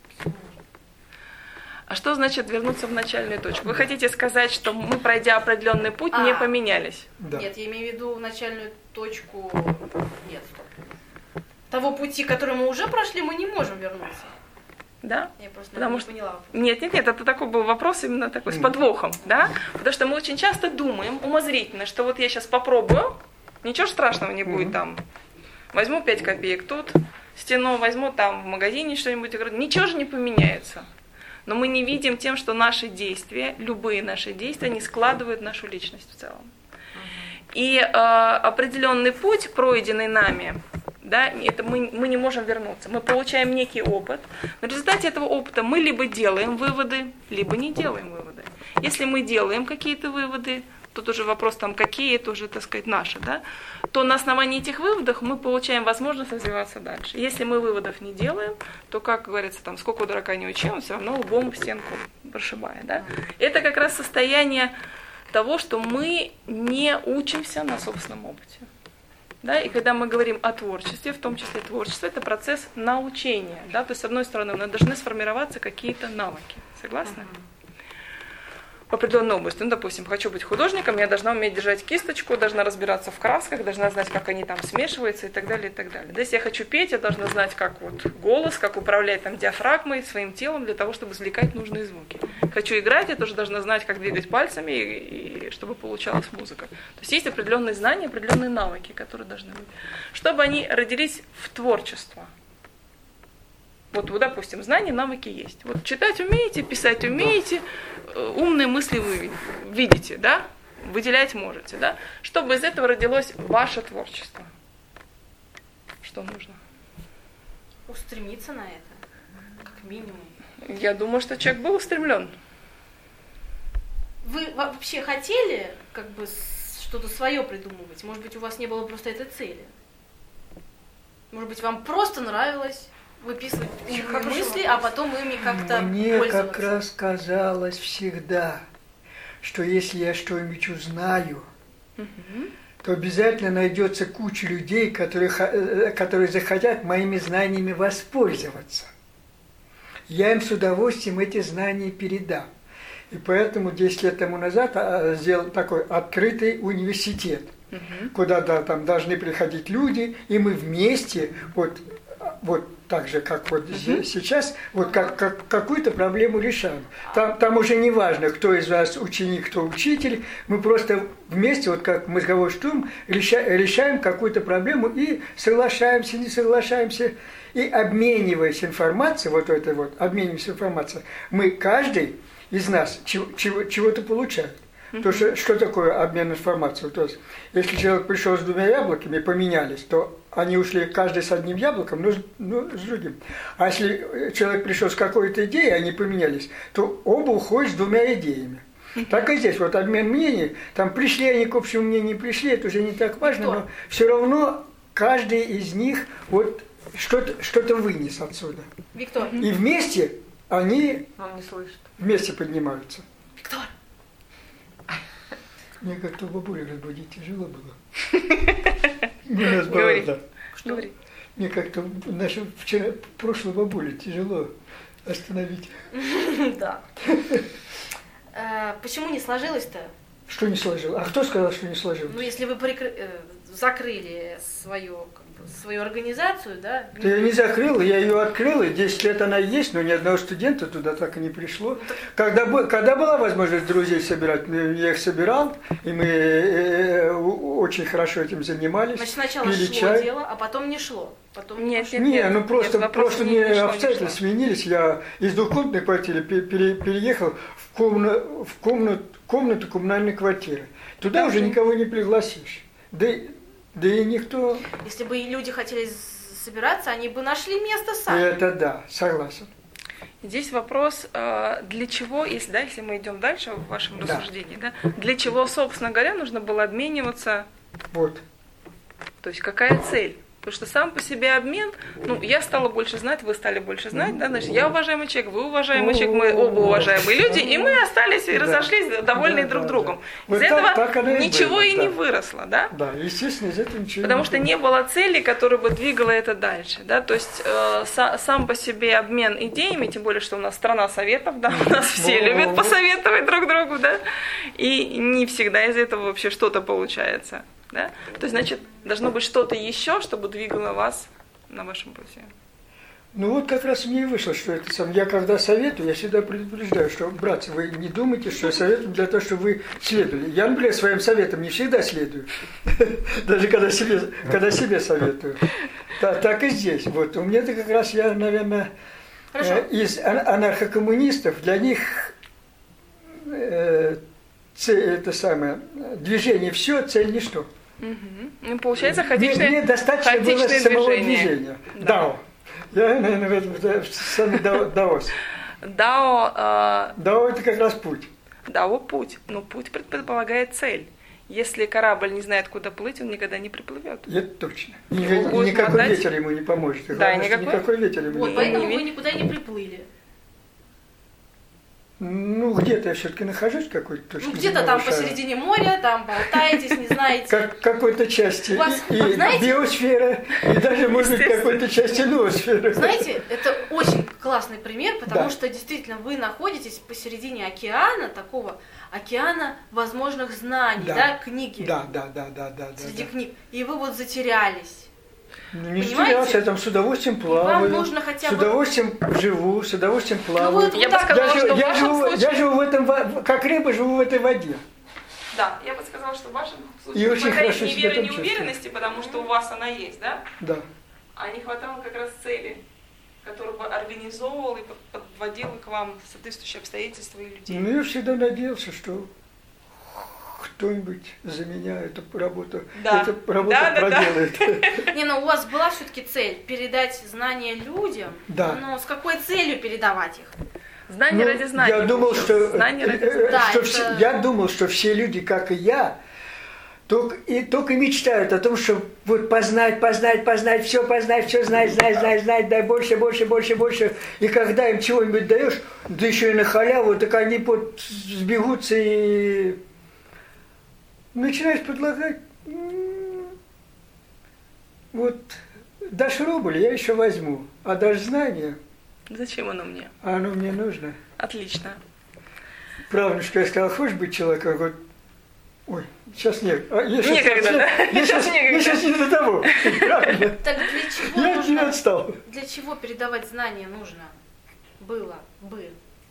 Speaker 2: А что значит вернуться в начальную точку? Вы хотите сказать, что мы, пройдя определенный путь, а, не поменялись?
Speaker 1: Да.
Speaker 4: Нет, я имею в виду начальную точку. Нет, стоп. Того пути, который мы уже прошли, мы не можем вернуться.
Speaker 2: Да?
Speaker 4: Я просто
Speaker 2: Потому
Speaker 4: не
Speaker 2: что...
Speaker 4: поняла вопрос.
Speaker 2: Нет, нет, нет, это такой был вопрос именно такой, с подвохом, да? Потому что мы очень часто думаем умозрительно, что вот я сейчас попробую, ничего страшного не будет там. Возьму пять копеек тут, стену возьму там в магазине что-нибудь, ничего же не поменяется. Но мы не видим тем, что наши действия, любые наши действия, они складывают нашу личность в целом. И э, определенный путь, пройденный нами, да, это мы, мы не можем вернуться. Мы получаем некий опыт. Но в результате этого опыта мы либо делаем выводы, либо не делаем выводы. Если мы делаем какие-то выводы, тут уже вопрос, там, какие, это уже, так сказать, наши, да, то на основании этих выводов мы получаем возможность развиваться дальше. Если мы выводов не делаем, то, как говорится, там, сколько у дурака не учи, он все равно лбом в стенку прошибает. Да? Это как раз состояние того, что мы не учимся на собственном опыте. Да? И когда мы говорим о творчестве, в том числе творчество, это процесс научения. Да? То есть, с одной стороны, у нас должны сформироваться какие-то навыки. Согласны? В определенной области. Ну, допустим, хочу быть художником, я должна уметь держать кисточку, должна разбираться в красках, должна знать, как они там смешиваются и так далее, и так далее. Да, если я хочу петь, я должна знать, как вот голос, как управлять там диафрагмой, своим телом, для того, чтобы извлекать нужные звуки. Хочу играть, я тоже должна знать, как двигать пальцами, и, и чтобы получалась музыка. То есть есть определенные знания, определенные навыки, которые должны быть. Чтобы они родились в творчество. Вот, вот, допустим, знания, навыки есть. Вот читать умеете, писать умеете, умные мысли вы видите, да? Выделять можете, да? Чтобы из этого родилось ваше творчество. Что нужно?
Speaker 4: Устремиться на это, как минимум.
Speaker 2: Я думаю, что человек был устремлен.
Speaker 4: Вы вообще хотели как бы что-то свое придумывать? Может быть, у вас не было просто этой цели? Может быть, вам просто нравилось выписывать умные мысли, а потом ими как-то
Speaker 1: Мне
Speaker 4: пользоваться?
Speaker 1: как раз казалось всегда, что если я что-нибудь узнаю,
Speaker 2: Угу.
Speaker 1: то обязательно найдется куча людей, которые, которые захотят моими знаниями воспользоваться. Я им с удовольствием эти знания передам. И поэтому десять лет тому назад сделал такой открытый университет, угу. куда да, там должны приходить люди, и мы вместе, вот, вот так же, как вот угу. сейчас, вот как, как, какую-то проблему решаем. Там, там уже не важно, кто из вас ученик, кто учитель, мы просто вместе, вот как мозговой штурм, реша, решаем какую-то проблему и соглашаемся, не соглашаемся, и обмениваясь информацией, вот это вот, обмениваемся информацией, мы каждый из нас чего, чего, чего-то получает. Mm-hmm. То, что, что такое обмен информацией? То есть, если человек пришел с двумя яблоками и поменялись, то они ушли каждый с одним яблоком, но с, ну, с другим. А если человек пришел с какой-то идеей, они поменялись, то оба уходят с двумя идеями. Mm-hmm. Так и здесь, вот обмен мнений, там пришли они к общему мнению, не пришли, это уже не так важно, Кто? но все равно каждый из них вот что-то, что-то вынес отсюда.
Speaker 4: Виктор.
Speaker 1: И вместе они
Speaker 3: Он не слышит.
Speaker 1: вместе поднимаются.
Speaker 4: Виктор.
Speaker 1: Мне как-то бабулю разбудить тяжело было.
Speaker 2: Говори.
Speaker 1: Что? Мне как-то нашу вчера прошлую бабулю тяжело остановить.
Speaker 4: Да. Почему не сложилось-то?
Speaker 1: Что не сложилось? А кто сказал, что не сложилось?
Speaker 4: Ну, если вы закрыли свою свою организацию, да?
Speaker 1: Да я не закрыл, я ее открыл, и десять лет она есть, но ни одного студента туда так и не пришло. Когда, когда была возможность друзей собирать, я их собирал, и мы э, очень хорошо этим занимались.
Speaker 4: Значит, сначала
Speaker 1: пили
Speaker 4: шло
Speaker 1: чай.
Speaker 4: дело, а потом не шло. Потом
Speaker 2: нет,
Speaker 1: нет, нет, ну просто,
Speaker 2: нет,
Speaker 1: просто
Speaker 2: не,
Speaker 1: мне
Speaker 2: не шло,
Speaker 1: обстоятельства сменились. Я из двухкомнатной квартиры пере, переехал в, комна, в комнату, комнату коммунальной квартиры. Туда уже никого не пригласишь. Да, да и никто...
Speaker 4: Если бы люди хотели собираться, они бы нашли место сами.
Speaker 1: Это да, согласен.
Speaker 2: Здесь вопрос, для чего, если, да, если мы идем дальше в вашем да. рассуждении, да, для чего, собственно говоря, нужно было обмениваться?
Speaker 1: Вот.
Speaker 2: То есть какая цель? Потому что сам по себе обмен, ну, я стала больше знать, вы стали больше знать, да, значит, я уважаемый человек, вы уважаемый человек, мы оба уважаемые люди, и мы остались и разошлись довольны друг другом. Из этого ничего и не выросло, да?
Speaker 1: Да, естественно, из этого ничего.
Speaker 2: Потому что не было цели, которая бы двигала это дальше, да, то есть э, сам по себе обмен идеями, тем более, что у нас страна советов, да, у нас все любят посоветовать друг другу, да, и не всегда из этого вообще что-то получается. Да? То есть, значит, должно быть что-то еще, чтобы двигало вас на вашем пути.
Speaker 1: Ну вот как раз мне и вышло, что это сам. Я когда советую, я всегда предупреждаю, что, братцы, вы не думайте, что я советую для того, чтобы вы следовали. Я, например, своим советом не всегда следую. Даже когда себе, когда себе советую. Так и здесь. Вот у меня-то как раз я, наверное, из анархокоммунистов, для них это самое движение все, цель ничто.
Speaker 2: Угу. Ну, получается, хаотичное,
Speaker 1: мне, мне достаточно было самого движения.
Speaker 2: Да.
Speaker 1: Дао. Я, наверное, в самый даос.
Speaker 2: Дао, э...
Speaker 1: Дао это как раз путь.
Speaker 2: Да, вот путь. Но путь предполагает цель. Если корабль не знает, куда плыть, он никогда не приплывет.
Speaker 1: Это точно.
Speaker 2: Его
Speaker 1: Ни-
Speaker 2: будут
Speaker 1: никакой
Speaker 2: мотать.
Speaker 1: ветер ему не поможет. И
Speaker 2: Да,
Speaker 1: главное, что
Speaker 2: никакой.
Speaker 1: никакой ветер ему
Speaker 4: Вот,
Speaker 1: не
Speaker 4: поэтому
Speaker 1: поможет.
Speaker 4: вы никуда не приплыли.
Speaker 1: Ну, где-то я все-таки нахожусь в какой-то точке.
Speaker 4: Ну, где-то там посередине моря, там болтаетесь, не знаете.
Speaker 1: Как, какой-то части
Speaker 4: У вас,
Speaker 1: и, и
Speaker 4: знаете-
Speaker 1: биосфера, и даже, может быть,
Speaker 2: Естественно.
Speaker 1: какой-то части ноосферы.
Speaker 4: Знаете, это очень классный пример, потому
Speaker 1: Да.
Speaker 4: что действительно вы находитесь посередине океана, такого океана возможных знаний, да,
Speaker 1: Да.
Speaker 4: книги,
Speaker 1: Да, да, да, да, да. да,
Speaker 4: среди
Speaker 1: да.
Speaker 4: книг, и вы вот затерялись.
Speaker 1: Ну, не
Speaker 4: Понимаете?
Speaker 1: затерялся, я там с удовольствием плаваю,
Speaker 4: нужно хотя
Speaker 1: с
Speaker 4: бы-
Speaker 1: удовольствием живу, с удовольствием плаваю.
Speaker 4: вот
Speaker 2: Я бы
Speaker 4: так
Speaker 2: сказала,
Speaker 1: я,
Speaker 2: что
Speaker 1: жив-
Speaker 2: в
Speaker 1: я
Speaker 2: вашем
Speaker 1: живу,
Speaker 2: случае...
Speaker 1: я живу в этом, во- как рыба живу в этой воде.
Speaker 2: Да, я бы сказала, что в вашем
Speaker 1: И
Speaker 2: случае не
Speaker 1: очень
Speaker 2: хватает
Speaker 1: хорошо
Speaker 2: ни
Speaker 1: себя
Speaker 2: веры,
Speaker 1: там
Speaker 2: ни
Speaker 1: чувствую.
Speaker 2: уверенности, потому что у вас она есть, да?
Speaker 1: Да.
Speaker 2: А не хватало как раз цели, которая бы организовывала и подводила к вам соответствующие обстоятельства и людей.
Speaker 1: Ну, я всегда надеялся, что кто-нибудь за меня эту работу,
Speaker 2: Да.
Speaker 1: эту работу
Speaker 2: Да, да, да.
Speaker 1: проделает.
Speaker 4: Не, ну у вас была все-таки цель передать знания людям,
Speaker 1: Да.
Speaker 4: но с какой целью передавать их?
Speaker 2: Знание
Speaker 1: Ну,
Speaker 2: ради знания.
Speaker 1: Я думал, что,
Speaker 2: Знание ради
Speaker 1: э,
Speaker 2: знания.
Speaker 4: Да,
Speaker 1: что
Speaker 4: это-
Speaker 1: все- я думал, что все люди, как и я, только и, только и мечтают о том, что вот познать, познать, познать, все познать, все знать, знать, знать, знать, дай больше, больше, больше, больше. И когда им чего-нибудь даешь, да еще и на халяву, так они вот сбегутся и начинаешь предлагать. м, Вот дашь рубль, я еще возьму, а дашь знания,
Speaker 2: Зачем оно мне?
Speaker 1: а оно мне нужно.
Speaker 2: Отлично.
Speaker 1: Правнучка, я сказал, хочешь быть человеком? Говорит, ой, сейчас нет. А, я щас-
Speaker 2: Некогда, да?
Speaker 1: Я
Speaker 2: Сейчас
Speaker 1: сейчас,
Speaker 2: некогда.
Speaker 1: я сейчас не до того. Правильно.
Speaker 4: Так для чего
Speaker 1: Я не
Speaker 4: нужно,
Speaker 1: отстал.
Speaker 4: для чего передавать знания нужно было бы?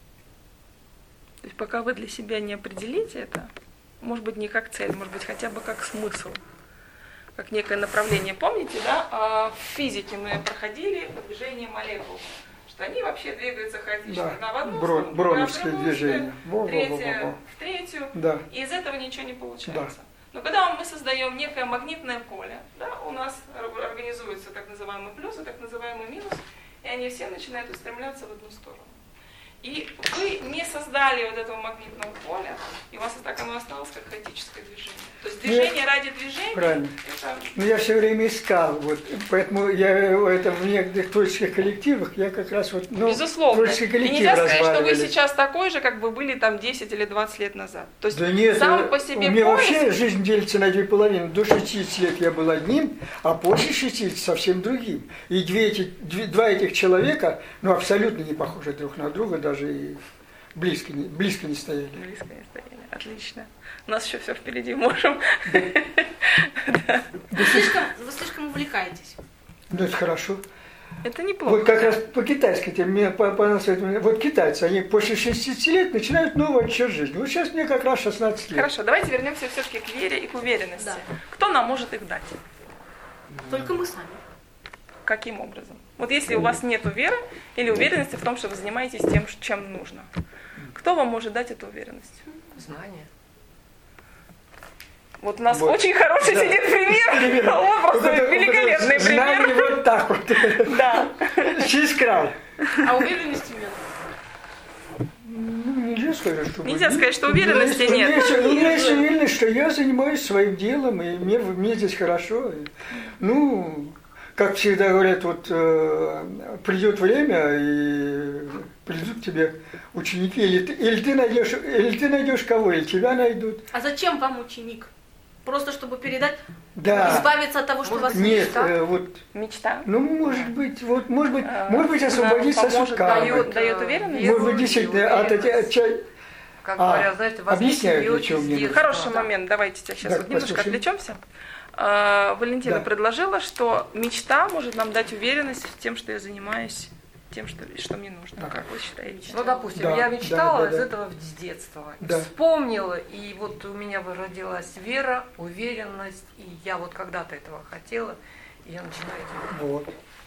Speaker 2: То есть пока вы для себя не определите это, может быть, не как цель, может быть, хотя бы как смысл, как некое направление. Помните, да, а в физике мы проходили по движению молекул, что они вообще двигаются хаотично.
Speaker 1: Да,
Speaker 2: Одна в одну
Speaker 1: Бро-
Speaker 2: сторону, другая в
Speaker 1: броновское
Speaker 2: другую
Speaker 1: движение.
Speaker 2: сторону,
Speaker 1: Во-во-во-во-во.
Speaker 2: третья в третью,
Speaker 1: Да.
Speaker 2: и из этого ничего не получается. Но когда мы создаем некое магнитное поле, да, у нас ор- организуется так называемый плюс и так называемый минус, и они все начинают устремляться в одну сторону. И вы не создали вот этого магнитного поля, и у вас так оно осталось как хаотическое движение. То есть движение ради движения,
Speaker 1: Правильно.
Speaker 2: это
Speaker 1: Но я все время искал, вот, поэтому я это в некоторых творческих коллективах, я как раз вот, ну,
Speaker 2: безусловно.
Speaker 1: творческие
Speaker 2: И
Speaker 1: коллективы
Speaker 2: нельзя сказать, что вы
Speaker 1: разваливались.
Speaker 2: сейчас такой же, как вы были там десять или двадцать лет назад. То есть
Speaker 1: Да нет,
Speaker 2: сам
Speaker 1: э,
Speaker 2: по себе
Speaker 1: у меня
Speaker 2: поиск-
Speaker 1: вообще жизнь делится на две половины. До шестидесяти лет я был одним, а после шестидесяти совсем другим. И две эти, две- два этих человека, ну, абсолютно не похожи друг на друга, даже и близко не, близко не стояли.
Speaker 2: Близко не стояли. Отлично. У нас еще все впереди, можем.
Speaker 4: Вы слишком, вы слишком увлекаетесь.
Speaker 1: Ну, это хорошо.
Speaker 2: Это неплохо.
Speaker 1: Вот как раз по китайской теме, мне по- понравилось, вот китайцы, они после шестидесяти лет начинают новый отчет жизни. Вот сейчас мне как раз шестнадцать лет.
Speaker 2: Хорошо, давайте вернемся все-таки к вере и к уверенности.
Speaker 4: Да.
Speaker 2: Кто нам может их дать?
Speaker 4: Только мы сами.
Speaker 2: Каким образом? Вот если у вас нет веры или уверенности в том, что вы занимаетесь тем, чем нужно, кто вам может дать эту уверенность?
Speaker 3: Знание.
Speaker 2: Вот у нас
Speaker 1: Вот.
Speaker 2: очень хороший
Speaker 1: Да.
Speaker 2: сидит пример. Он просто
Speaker 1: Вот это- вот
Speaker 2: великолепный
Speaker 1: это знание
Speaker 2: пример.
Speaker 1: вот так вот,
Speaker 2: Да.
Speaker 1: через край.
Speaker 4: А уверенности нет.
Speaker 1: Ну, нельзя сказать, что...
Speaker 2: Нельзя
Speaker 1: нет.
Speaker 2: сказать, что
Speaker 1: У меня
Speaker 2: уверенности
Speaker 1: есть- у меня
Speaker 2: нет.
Speaker 1: есть- У меня есть уверенность, что я занимаюсь своим делом, и мне, мне здесь хорошо. И, ну, как всегда говорят, вот э, придет время, и придут к тебе ученики, или ты, или ты найдешь, или ты найдешь кого, или тебя найдут.
Speaker 4: А зачем вам ученик? Просто чтобы передать,
Speaker 1: Да.
Speaker 4: избавиться от того, что у вас
Speaker 1: Нет,
Speaker 4: мечта?
Speaker 1: э, вот,
Speaker 2: Мечта.
Speaker 1: ну, может быть, вот, может быть,
Speaker 2: Э,
Speaker 1: может быть, освободиться от
Speaker 2: поможет,
Speaker 1: судка.
Speaker 2: дает, дает уверенность.
Speaker 1: Может быть, действительно, от этих... от ча-
Speaker 3: Как
Speaker 1: А,
Speaker 3: говорят, знаете, вас
Speaker 1: объясняю,
Speaker 3: бьете
Speaker 1: для чего
Speaker 3: с
Speaker 1: мне
Speaker 3: детства.
Speaker 2: Хороший момент, давайте сейчас
Speaker 1: Да,
Speaker 2: вот немножко
Speaker 1: послушаем.
Speaker 2: отвлечемся. А, Валентина
Speaker 1: Да.
Speaker 2: предложила, что мечта может нам дать уверенность в тем, что я занимаюсь тем, что, что мне нужно. Как вы считаете?
Speaker 3: Ну, допустим,
Speaker 1: Да,
Speaker 3: я
Speaker 1: да,
Speaker 3: мечтала
Speaker 1: да, да.
Speaker 3: из этого с детства.
Speaker 1: Да.
Speaker 3: Вспомнила, и вот у меня родилась вера, уверенность, и я вот когда-то этого хотела, и я начинаю делать.
Speaker 1: Вот.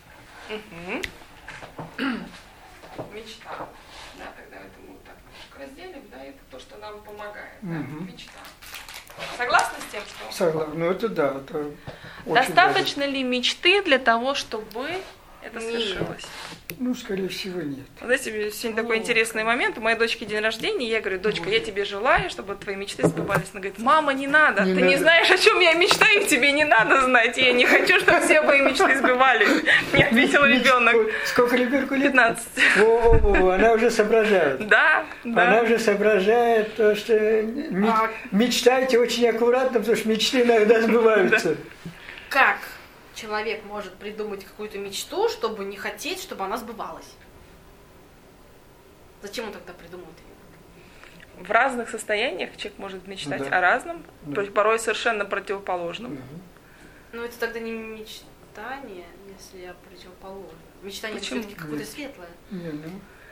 Speaker 2: Мгм. Мечта. Да, тогда это мы вот так немножко разделим, да, это то, что нам помогает. Да?
Speaker 1: Мгм.
Speaker 2: Мечта. Согласны с тем, что
Speaker 1: Согласна. Ну, это да, это очень
Speaker 2: достаточно ли мечты для того, чтобы это
Speaker 4: Нет.
Speaker 2: свершилось.
Speaker 1: Ну, скорее всего, нет.
Speaker 2: Знаете, сегодня такой интересный момент. У моей дочки день рождения, и я говорю: дочка, я тебе желаю, чтобы твои мечты сбывались. Она говорит: мама, не надо,
Speaker 1: Не
Speaker 2: ты
Speaker 1: надо.
Speaker 2: не знаешь, о чем я мечтаю, тебе не надо знать. И я не хочу, чтобы все мои мечты сбывались. Не ответил ребенок.
Speaker 1: Сколько ребенку лет?
Speaker 2: пятнадцать.
Speaker 1: Во-во-во, она уже соображает.
Speaker 2: Да,
Speaker 1: Она
Speaker 2: да.
Speaker 1: уже соображает, то, что ме-
Speaker 4: А-
Speaker 1: мечтайте очень аккуратно, потому что мечты иногда сбываются.
Speaker 4: Как человек может придумать какую-то мечту, чтобы не хотеть, чтобы она сбывалась? Зачем он тогда придумывает ее?
Speaker 2: В разных состояниях человек может мечтать
Speaker 1: Да.
Speaker 2: о разном,
Speaker 1: Да.
Speaker 2: порой совершенно противоположном.
Speaker 4: Ну, это тогда не мечтание, если я противоположна. Мечтание это
Speaker 2: Почему?
Speaker 4: все-таки какое-то светлое.
Speaker 1: Не, ну,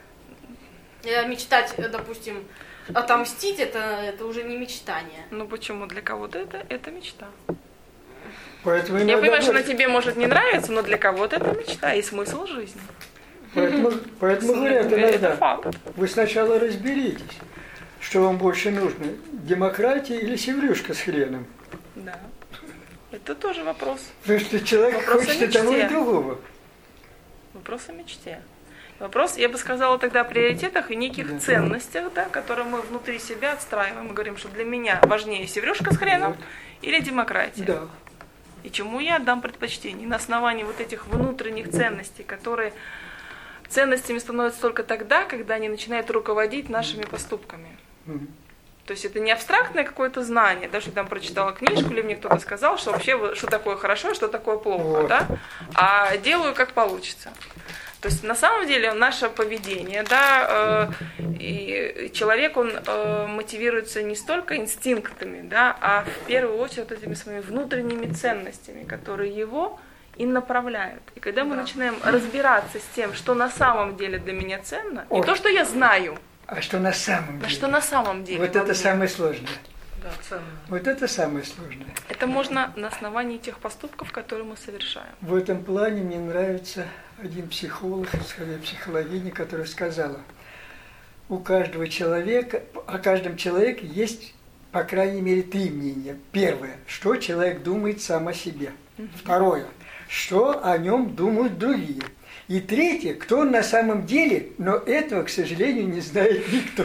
Speaker 4: Я мечтать, э, допустим, отомстить, это, это уже не мечтание.
Speaker 2: Ну почему? Для кого-то это, это мечта.
Speaker 1: Поэтому
Speaker 2: Я
Speaker 1: иногда
Speaker 2: понимаю, что
Speaker 1: говорят-
Speaker 2: она тебе может не нравиться, но для кого-то это мечта и смысл жизни.
Speaker 1: Поэтому, поэтому говорят
Speaker 2: Это
Speaker 1: иногда,
Speaker 2: факт.
Speaker 1: вы сначала разберитесь, что вам больше нужно, демократия или севрюшка с хреном.
Speaker 2: Да. Это тоже вопрос.
Speaker 1: Потому что человек
Speaker 2: Вопрос о
Speaker 1: хочет и того, и
Speaker 2: мечте.
Speaker 1: другого.
Speaker 2: Вопрос о мечте. Вопрос, я бы сказала тогда, о приоритетах и неких
Speaker 1: Да.
Speaker 2: ценностях, да, которые мы внутри себя отстраиваем. Мы говорим, что для меня важнее севрюшка с хреном или демократия.
Speaker 1: Да.
Speaker 2: И чему я отдам предпочтение? На основании вот этих внутренних ценностей, которые ценностями становятся только тогда, когда они начинают руководить нашими поступками.
Speaker 1: Мгм.
Speaker 2: То есть это не абстрактное какое-то знание, да, что я там прочитала книжку, или мне кто-то сказал, что вообще вот что такое хорошо, что такое плохо,
Speaker 1: Вот.
Speaker 2: да, а делаю как получится. То есть на самом деле наше поведение, да, э, и человек, он э, мотивируется не столько инстинктами, да, а в первую очередь вот этими своими внутренними ценностями, которые его и направляют. И когда мы
Speaker 4: Да.
Speaker 2: начинаем разбираться с тем, что на самом деле для меня ценно, не
Speaker 1: Ой.
Speaker 2: то, что я знаю,
Speaker 1: А что на самом
Speaker 2: а
Speaker 1: деле?
Speaker 2: что на самом деле.
Speaker 1: Вот
Speaker 2: во
Speaker 1: это
Speaker 2: мне.
Speaker 1: самое сложное.
Speaker 3: Да, ценно.
Speaker 1: Вот это самое сложное.
Speaker 2: Это можно на основании тех поступков, которые мы совершаем.
Speaker 1: В этом плане мне нравится один психолог, скорее психологиня, которая сказала, у каждого человека, о каждом человеке есть, по крайней мере, три мнения. Первое, что человек думает сам о себе. Второе, что о нем думают другие. И третье, кто он на самом деле, но этого, к сожалению, не знает никто.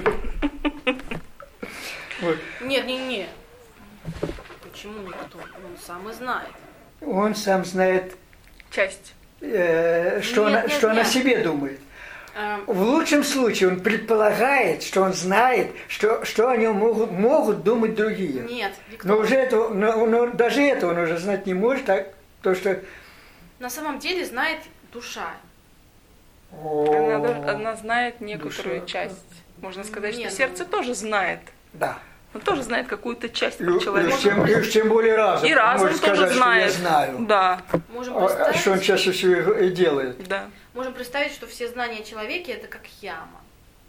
Speaker 1: Вот.
Speaker 4: Нет, не, не. Почему никто? Он сам и знает.
Speaker 1: Он сам знает,
Speaker 2: Часть.
Speaker 1: э, что,
Speaker 4: Нет,
Speaker 1: она,
Speaker 4: нет,
Speaker 1: что она
Speaker 4: нет.
Speaker 1: себе думает.
Speaker 4: Эм,
Speaker 1: В лучшем случае он предполагает, что он знает, что, что о нем могут, могут думать другие.
Speaker 4: Нет, Виктор.
Speaker 1: Но уже этого, но, но даже этого он уже знать не может, так, то что...
Speaker 4: На самом деле знает душа.
Speaker 2: Она, да- она знает некоторую
Speaker 1: душа.
Speaker 2: часть. Можно сказать,
Speaker 4: Нет,
Speaker 2: что сердце
Speaker 4: ну-
Speaker 2: тоже знает.
Speaker 1: Да.
Speaker 2: Он тоже знает какую-то часть
Speaker 1: И,
Speaker 2: про
Speaker 1: и уж
Speaker 2: человека.
Speaker 1: тем, и уж тем более разум.
Speaker 2: И разум
Speaker 1: может
Speaker 2: тоже
Speaker 1: сказать,
Speaker 2: знает.
Speaker 1: что я знаю.
Speaker 2: Да,
Speaker 4: Можем
Speaker 1: А, а
Speaker 4: представить,
Speaker 1: что он чаще всего и делает.
Speaker 2: да.
Speaker 4: можем представить, что все знания о человеке это как яма.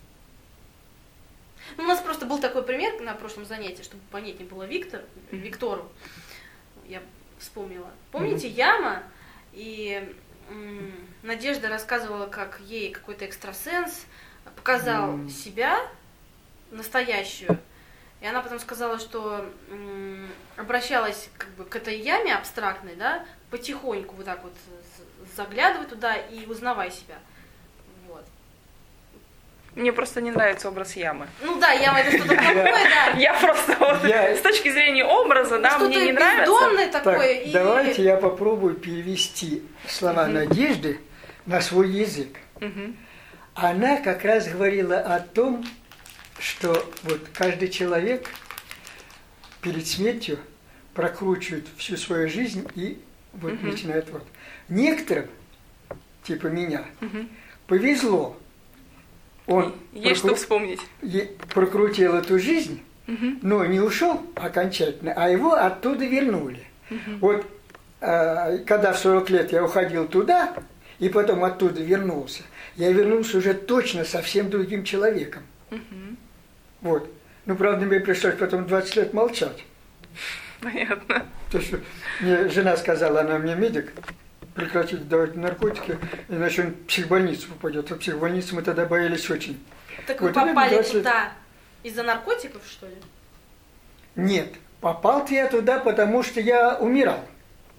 Speaker 4: Ну, у нас просто был такой пример на прошлом занятии, чтобы понятнее было Виктор, Виктору. Я вспомнила. Помните, яма? И м, Надежда рассказывала, как ей какой-то экстрасенс показал
Speaker 1: М.
Speaker 4: себя настоящую. И она потом сказала, что м, обращалась как бы к этой яме абстрактной, да, потихоньку вот так вот з- заглядывай туда и узнавай себя. Вот.
Speaker 2: Мне просто не нравится образ ямы.
Speaker 4: Ну да, яма это что-то такое, да.
Speaker 2: Я просто вот
Speaker 1: Я-
Speaker 2: с точки зрения образа, да,
Speaker 4: Что-то
Speaker 2: мне не нравится.
Speaker 4: бездонное
Speaker 1: Так,
Speaker 4: такое. и...
Speaker 1: давайте я попробую перевести слова Надежды на свой язык.
Speaker 2: Мгм.
Speaker 1: Она как раз говорила о том, что вот каждый человек перед смертью прокручивает всю свою жизнь и вот
Speaker 2: Мгм.
Speaker 1: начинает вот. Некоторым, типа меня,
Speaker 2: Мгм.
Speaker 1: повезло. Он
Speaker 2: Есть что
Speaker 1: прокру-
Speaker 2: вспомнить.
Speaker 1: е- прокрутил эту жизнь,
Speaker 2: Мгм.
Speaker 1: но не ушел окончательно, а его оттуда вернули. Вот э, когда в сорок лет я уходил туда, и потом оттуда вернулся, я вернулся уже точно совсем другим человеком.
Speaker 2: Мгм.
Speaker 1: Вот. Ну, правда, мне пришлось потом двадцать лет молчать.
Speaker 2: Понятно.
Speaker 1: То, что мне жена сказала, она мне медик, прекратите давать наркотики, иначе он в психбольницу попадет. А в психбольницу мы тогда боялись очень.
Speaker 4: Так вы
Speaker 1: Вот это
Speaker 4: попали
Speaker 1: двадцать лет.
Speaker 4: туда из-за наркотиков, что ли?
Speaker 1: Нет, попал-то я туда, потому что я умирал.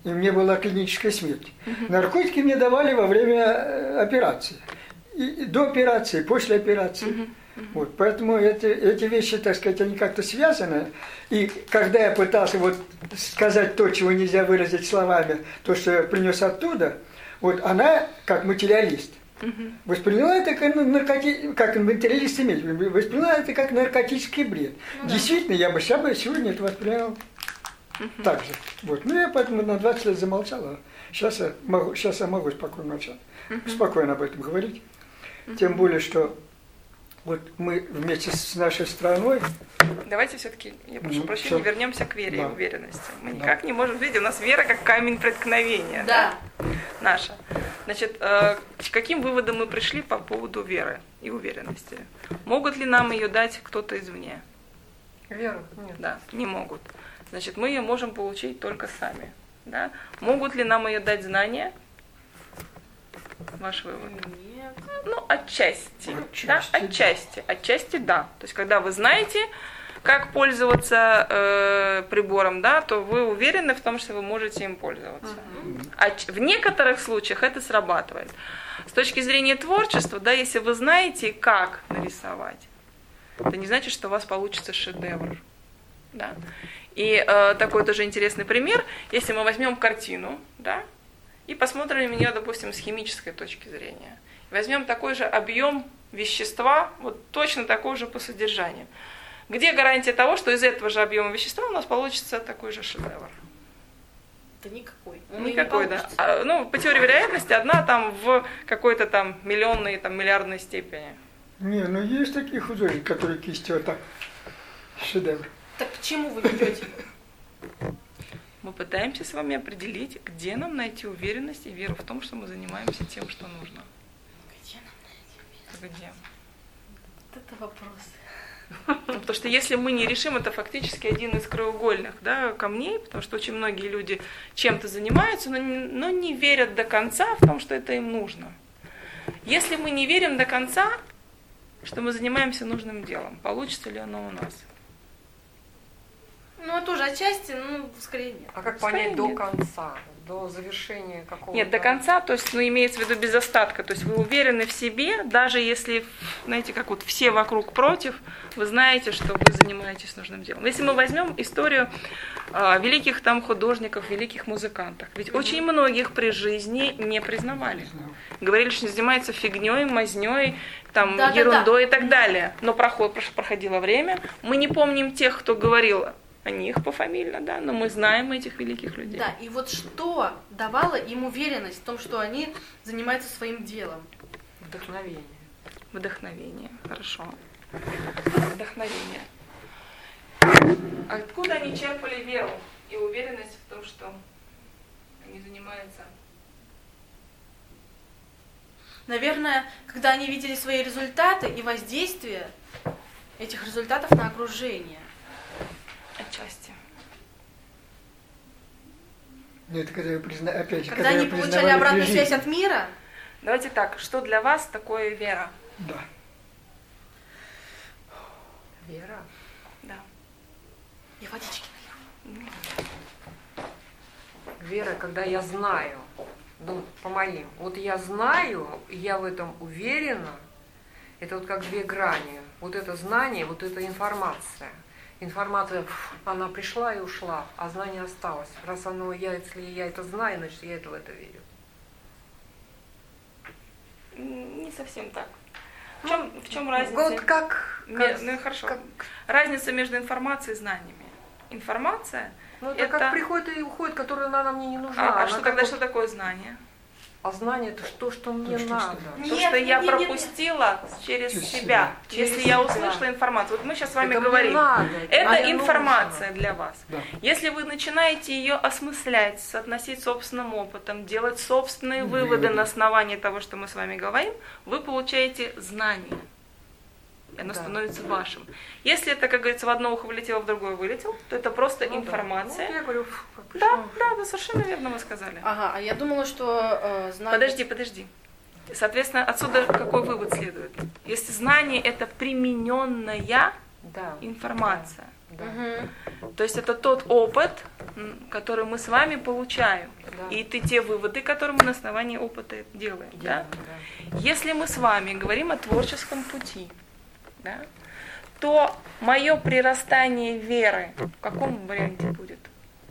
Speaker 1: и у меня была клиническая смерть. Наркотики мне давали во время операции. И до операции, после операции. Вот, поэтому эти, эти вещи, так сказать, они как-то связаны. И когда я пытался вот сказать то, чего нельзя выразить словами, то, что я принес оттуда, вот она, как материалист, восприняла это как, наркоти... как материалист имеет, восприняла это как наркотический бред. Ну, действительно, да. я бы сегодня это воспринял uh-huh. так же. Вот. Ну, я поэтому на двадцать лет замолчала. Сейчас я могу, сейчас я могу спокойно молчать, uh-huh. спокойно об этом говорить. Uh-huh. Тем более, что вот мы вместе с нашей страной...
Speaker 2: Давайте все-таки, я прошу ну, прощения, все. вернемся к вере да. и уверенности. Мы да. никак не можем видеть, у нас вера как камень преткновения.
Speaker 4: Да.
Speaker 2: да? Наша. Значит, э, к каким выводам мы пришли по поводу веры и уверенности? Могут ли нам ее дать кто-то извне?
Speaker 3: Веру? Нет.
Speaker 2: Да, не могут. Значит, мы ее можем получить только сами. Да? Могут ли нам ее дать знания? Ваш вывод?
Speaker 4: Нет.
Speaker 2: Ну, отчасти.
Speaker 1: Отчасти.
Speaker 2: Да? Отчасти. Отчасти, да. То есть, когда вы знаете, как пользоваться э, прибором, да, то вы уверены в том, что вы можете им пользоваться. Uh-huh. А в некоторых случаях это срабатывает. С точки зрения творчества, да, если вы знаете, как нарисовать, это не значит, что у вас получится шедевр. Да? И э, такой тоже интересный пример. Если мы возьмем картину, да, и посмотрим на нее, допустим, с химической точки зрения. Возьмем такой же объем вещества, вот точно такой же по содержанию. Где гарантия того, что из этого же объема вещества у нас получится такой же шедевр?
Speaker 4: Да никакой.
Speaker 2: Никакой, не да. А, ну, по теории вероятности, одна там в какой-то там миллионной, там, миллиардной степени.
Speaker 1: Не, ну есть такие художники, которые кистью вот так, шедевр.
Speaker 4: Так к чему вы ведете?
Speaker 2: Мы пытаемся с вами определить, где нам найти уверенность и веру в том, что мы занимаемся тем, что нужно.
Speaker 4: Где нам найти уверенность?
Speaker 2: Где?
Speaker 4: Вот это вопрос.
Speaker 2: Ну, потому что если мы не решим, это фактически один из краеугольных, да, камней, потому что очень многие люди чем-то занимаются, но не, но не верят до конца в том, что это им нужно. Если мы не верим до конца, что мы занимаемся нужным делом, получится ли оно у нас?
Speaker 4: Ну, тоже отчасти, ну, скорее нет.
Speaker 3: А как
Speaker 2: скорее
Speaker 3: понять до
Speaker 2: нет.
Speaker 3: конца, до завершения какого-то?
Speaker 2: Нет, до конца, то есть, ну, имеется в виду без остатка. То есть вы уверены в себе, даже если, знаете, как вот все вокруг против, вы знаете, что вы занимаетесь нужным делом. Если мы возьмем историю э, великих там художников, великих музыкантов, ведь mm-hmm. очень многих при жизни не признавали. Mm-hmm. Говорили, что занимаются фигней, мазней, там, да, ерундой да, да. и так далее. Но проход, проходило время, мы не помним тех, кто говорил о них пофамильно, да, но мы знаем этих великих людей.
Speaker 4: Да, и вот что давало им уверенность в том, что они занимаются своим делом?
Speaker 3: Вдохновение.
Speaker 2: Вдохновение, хорошо. Вдохновение. Откуда они черпали веру и уверенность в том, что они занимаются?
Speaker 4: Наверное, когда они видели свои результаты и воздействие этих результатов на окружение.
Speaker 2: Отчасти.
Speaker 1: Ну, это когда, призна... Опять же,
Speaker 4: когда,
Speaker 1: когда
Speaker 4: они получали обратную связь от мира.
Speaker 2: Давайте так, что для вас такое вера?
Speaker 1: Да.
Speaker 3: Вера?
Speaker 2: Да.
Speaker 4: Я водички налью.
Speaker 3: Вера, когда я знаю, ну, по моим, вот я знаю, я в этом уверена, это вот как две грани. Вот это знание, вот эта информация. Информация, она пришла и ушла, а знание осталось. Раз оно, я, если я это знаю, значит, я это в это верю.
Speaker 2: Не совсем так. В чем, в чем разница?
Speaker 3: Вот как...
Speaker 2: Нет, ну хорошо. Как... Разница между информацией и знаниями. Информация...
Speaker 3: Ну, это, это как приходит и уходит, которая она мне не нужна.
Speaker 2: А, а что тогда,
Speaker 3: вот...
Speaker 2: что такое знание?
Speaker 3: А знание это то, что мне
Speaker 1: то, что
Speaker 3: надо.
Speaker 2: То,
Speaker 4: нет,
Speaker 2: что я
Speaker 4: нет,
Speaker 2: пропустила нет, через, через себя. себя.
Speaker 3: Через
Speaker 2: Если
Speaker 3: себя.
Speaker 2: я услышала информацию. Вот мы сейчас с вами
Speaker 3: это
Speaker 2: говорим.
Speaker 3: Надо,
Speaker 2: это
Speaker 3: это
Speaker 2: информация
Speaker 3: нужно.
Speaker 2: для вас.
Speaker 1: Да.
Speaker 2: Если вы начинаете ее осмыслять, соотносить с собственным опытом, делать собственные выводы, выводы на основании того, что мы с вами говорим, вы получаете знание. И оно да. становится вашим. Если это, как говорится, в одно ухо влетело, в другое вылетел, то это просто ну, информация.
Speaker 3: Да. Ну, я говорю,
Speaker 2: да, да, вы совершенно верно вы сказали.
Speaker 4: Ага, а я думала, что э, знание...
Speaker 2: Подожди, подожди. Соответственно, отсюда какой вывод следует? Если знание это примененная
Speaker 3: да.
Speaker 2: информация,
Speaker 3: Да.
Speaker 2: Угу. То есть это тот опыт, который мы с вами получаем. Да. И это те выводы, которые мы на основании опыта делаем. Да? Да. Если мы с вами говорим о творческом пути, да, то мое прирастание веры в каком варианте будет?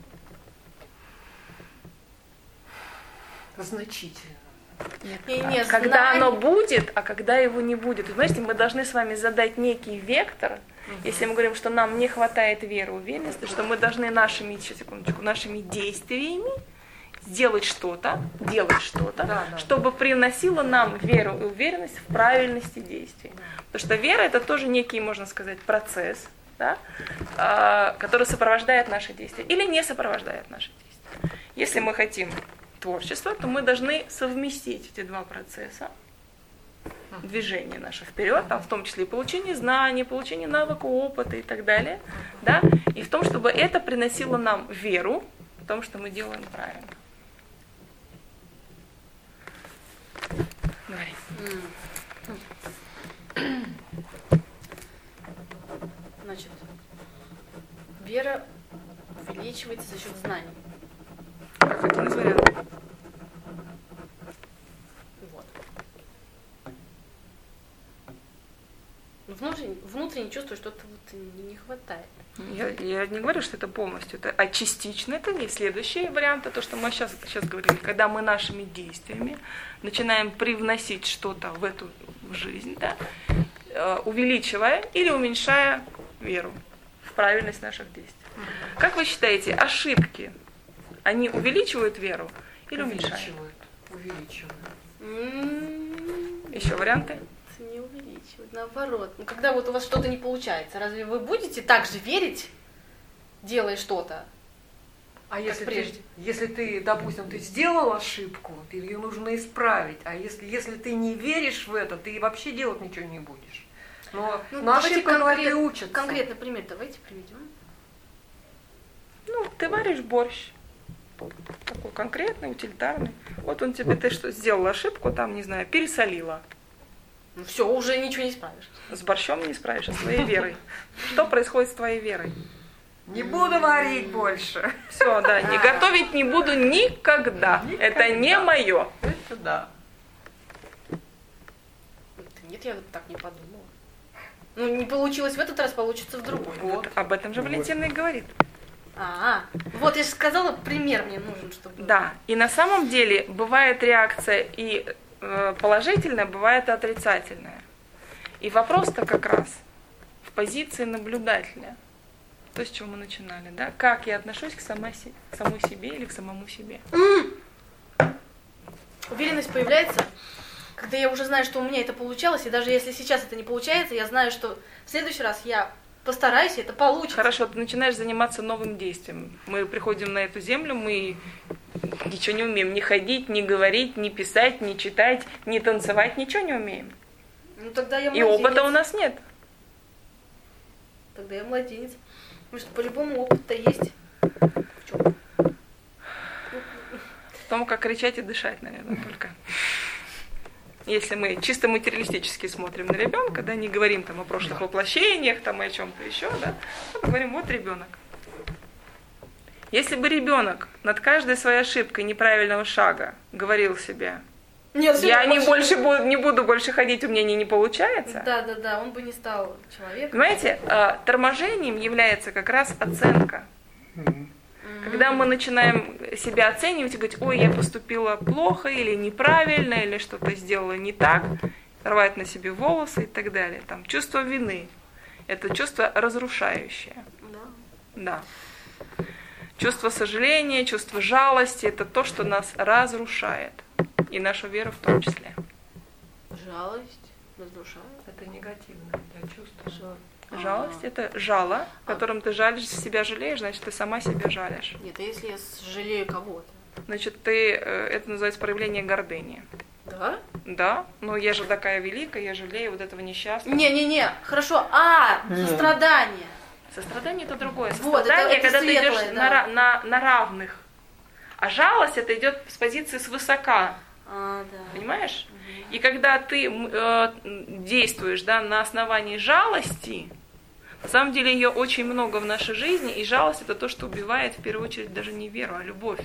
Speaker 3: Значительно.
Speaker 2: Нет, нет, нет, когда знание... оно будет, а когда его не будет. Вы знаете, мы должны с вами задать некий вектор. Угу. Если мы говорим, что нам не хватает веры, уверенности, что мы должны нашими, сейчас, секундочку, нашими действиями сделать что-то, делать что-то, да, да, чтобы да. приносило нам веру и уверенность в правильности действий. Да. Потому что вера это тоже некий, можно сказать, процесс, да, который сопровождает наши действия или не сопровождает наши действия. Если мы хотим творчества, то мы должны совместить эти два процесса. Движение наше вперед, там, в том числе и получение знаний, получение навыка, опыта и так далее, да, и в том, чтобы это приносило нам веру в том, что мы делаем правильно. Говори.
Speaker 4: Значит, вера увеличивается за счет знаний.
Speaker 2: Как один из вариантов.
Speaker 4: Вот. Внутренне, внутренне чувствую, что-то вот не хватает.
Speaker 2: Я, я не говорю, что это полностью, это, а частично это не. Следующий вариант, это то, что мы сейчас, сейчас говорили, когда мы нашими действиями начинаем привносить что-то в эту жизнь, да, увеличивая или уменьшая веру в правильность наших действий. Как вы считаете, ошибки, они увеличивают веру или уменьшают?
Speaker 3: Увеличивают.
Speaker 4: Увеличивают.
Speaker 2: Еще варианты?
Speaker 4: Не увеличивают, наоборот. Ну, когда вот у вас что-то не получается, разве вы будете так же верить, делая что-то?
Speaker 3: А если прежде? Ты, если ты, допустим, ты сделал ошибку, ты ее нужно исправить. А если, если ты не веришь в это, ты вообще делать ничего не будешь. Но
Speaker 4: ну,
Speaker 3: на ошибках конкрет,
Speaker 4: учатся. Конкретный пример давайте приведем.
Speaker 2: Ну, ты варишь борщ. Такой конкретный, утилитарный. Вот он тебе, ты что, сделала ошибку, там, не знаю, пересолила.
Speaker 4: Ну все, уже ничего не исправишь.
Speaker 2: С борщом не исправишь, а с твоей верой. Что происходит с твоей верой?
Speaker 3: Не буду варить больше.
Speaker 2: Все, да, не готовить не буду никогда. никогда. Это не мое.
Speaker 3: Это да.
Speaker 4: Нет, я так не подумала. Ну, не получилось в этот раз, получится в другой.
Speaker 2: Вот. Об этом же Валентина и говорит.
Speaker 4: А, вот я же сказала, пример мне нужен, чтобы...
Speaker 2: Да, и на самом деле бывает реакция и э, положительная, бывает и отрицательная. И вопрос-то как раз в позиции наблюдателя. То, с чего мы начинали, да? Как я отношусь к самой, к самой себе или к самому себе.
Speaker 4: Mm. Уверенность появляется, когда я уже знаю, что у меня это получалось, и даже если сейчас это не получается, я знаю, что в следующий раз я... постарайся, это получится.
Speaker 2: Хорошо, ты начинаешь заниматься новым действием. Мы приходим на эту землю, мы ничего не умеем. Не ходить, не говорить, не писать, не читать, не танцевать, ничего не умеем.
Speaker 4: Ну, тогда я
Speaker 2: И опыта у нас нет.
Speaker 4: Тогда я младенец. Потому что по-любому опыт-то есть. В чем?
Speaker 2: В том, как кричать и дышать, наверное, только. Если мы чисто материалистически смотрим на ребенка, да, не говорим там о прошлых воплощениях, там и о чем-то еще, да, мы говорим, вот ребенок. Если бы ребенок над каждой своей ошибкой неправильного шага говорил себе,
Speaker 4: нет,
Speaker 2: я не, больше буду, не буду больше ходить, у меня не, не получается.
Speaker 4: Да, да, да, он бы не стал человеком.
Speaker 2: Понимаете, торможением является как раз оценка. Когда мы начинаем себя оценивать и говорить, ой, я поступила плохо или неправильно, или что-то сделала не так, рвать на себе волосы и так далее. Там, чувство вины – это чувство разрушающее.
Speaker 4: Да.
Speaker 2: Да. Чувство сожаления, чувство жалости – это то, что нас разрушает. И нашу веру в том числе.
Speaker 4: Жалость разрушает?
Speaker 3: Это негативное чувство.
Speaker 2: Жалость – это жало, которым ты жалишь, себя жалеешь, значит, ты сама себя жалишь.
Speaker 4: Нет, а если я жалею кого-то?
Speaker 2: Значит, ты, это называется проявление гордыни.
Speaker 4: Да?
Speaker 2: Да, но я же такая великая, я жалею вот этого несчастного.
Speaker 4: Не-не-не, хорошо, а, сострадание.
Speaker 2: Сострадание – это другое.
Speaker 4: Вот,
Speaker 2: Сострадание,
Speaker 4: это, это
Speaker 2: когда
Speaker 4: светлое,
Speaker 2: ты идешь
Speaker 4: да.
Speaker 2: на, на, на равных. А жалость – это идет с позиции свысока.
Speaker 4: А, да.
Speaker 2: Понимаешь? И когда ты э, действуешь, да, на основании жалости, На самом деле ее очень много в нашей жизни, и жалость это то, что убивает в первую очередь даже не веру, а любовь.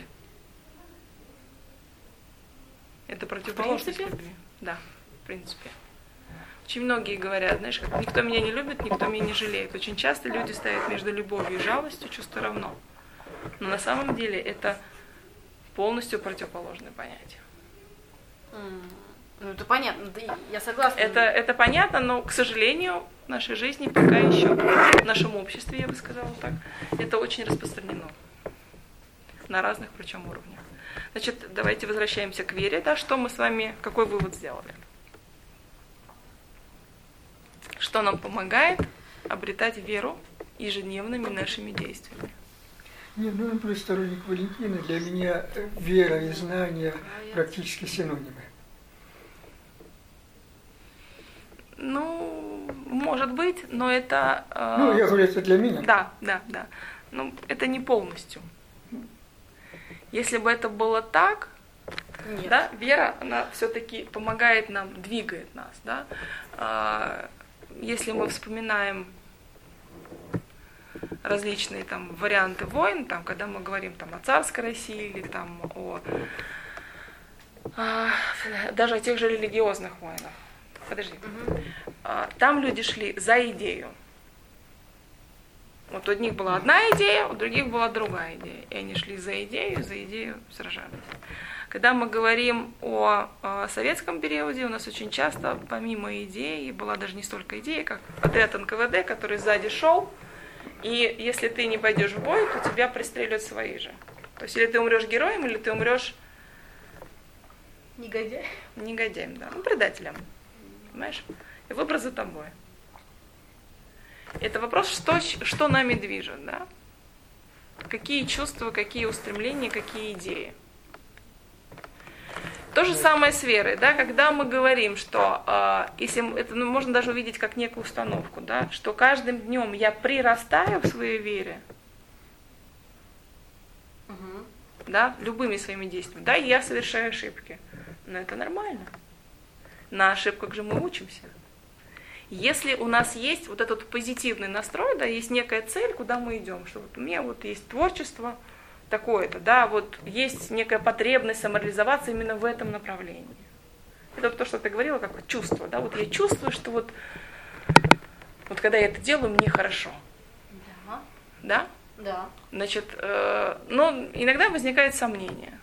Speaker 2: Это противоположность любви. Да, в принципе. Очень многие говорят, знаешь, как никто меня не любит, никто меня не жалеет. Очень часто люди ставят между любовью и жалостью чувство равно. Но на самом деле это полностью противоположное понятие.
Speaker 4: Mm. Ну, это понятно, да, я согласна.
Speaker 2: Это, это понятно, но, к сожалению, в нашей жизни пока еще, в нашем обществе, я бы сказала так, это очень распространено. На разных, причем, уровнях. Значит, давайте возвращаемся к вере, да, что мы с вами, какой вывод сделали? Что нам помогает обретать веру ежедневными нашими действиями?
Speaker 1: Не, ну он просто сторонник Валентина. Для меня вера и знания практически синонимы.
Speaker 2: Ну, может быть, но это... Э,
Speaker 1: ну, я говорю, это для меня.
Speaker 2: Да, да, да. Ну, это не полностью. Если бы это было так,
Speaker 4: Нет.
Speaker 2: да, вера, она все-таки помогает нам, двигает нас, да. Э, если мы вспоминаем различные там варианты войн, там, когда мы говорим там, о царской России или там, о, э, даже о тех же религиозных войнах. Подожди. Угу. Там люди шли за идею. Вот у одних была одна идея, у других была другая идея. И они шли за идею, за идею сражались. Когда мы говорим о, о советском периоде, у нас очень часто, помимо идеи, была даже не столько идея, как отряд эн ка вэ дэ, который сзади шел. И если ты не пойдешь в бой, то тебя пристрелят свои же. То есть или ты умрешь героем, или ты умрешь
Speaker 4: негодяем.
Speaker 2: Негодяем, да. Ну, предателем. Понимаешь? И выбор за тобой. Это вопрос, что, что нами движет, да? Какие чувства, какие устремления, какие идеи. То же самое с верой, да, когда мы говорим, что э, если это ну, можно даже увидеть как некую установку, да, что каждым днем я прирастаю в своей вере,
Speaker 4: угу.
Speaker 2: да, любыми своими действиями, да, я совершаю ошибки, но это нормально. На ошибках же мы учимся. Если у нас есть вот этот позитивный настрой, да, есть некая цель, куда мы идем, что вот у меня вот есть творчество такое-то, да, вот есть некая потребность самореализоваться именно в этом направлении. Это то, что ты говорила, как чувство, да, вот я чувствую, что вот, вот когда я это делаю, мне хорошо.
Speaker 4: Да.
Speaker 2: Да?
Speaker 4: Да.
Speaker 2: Значит, э, но иногда возникает сомнение.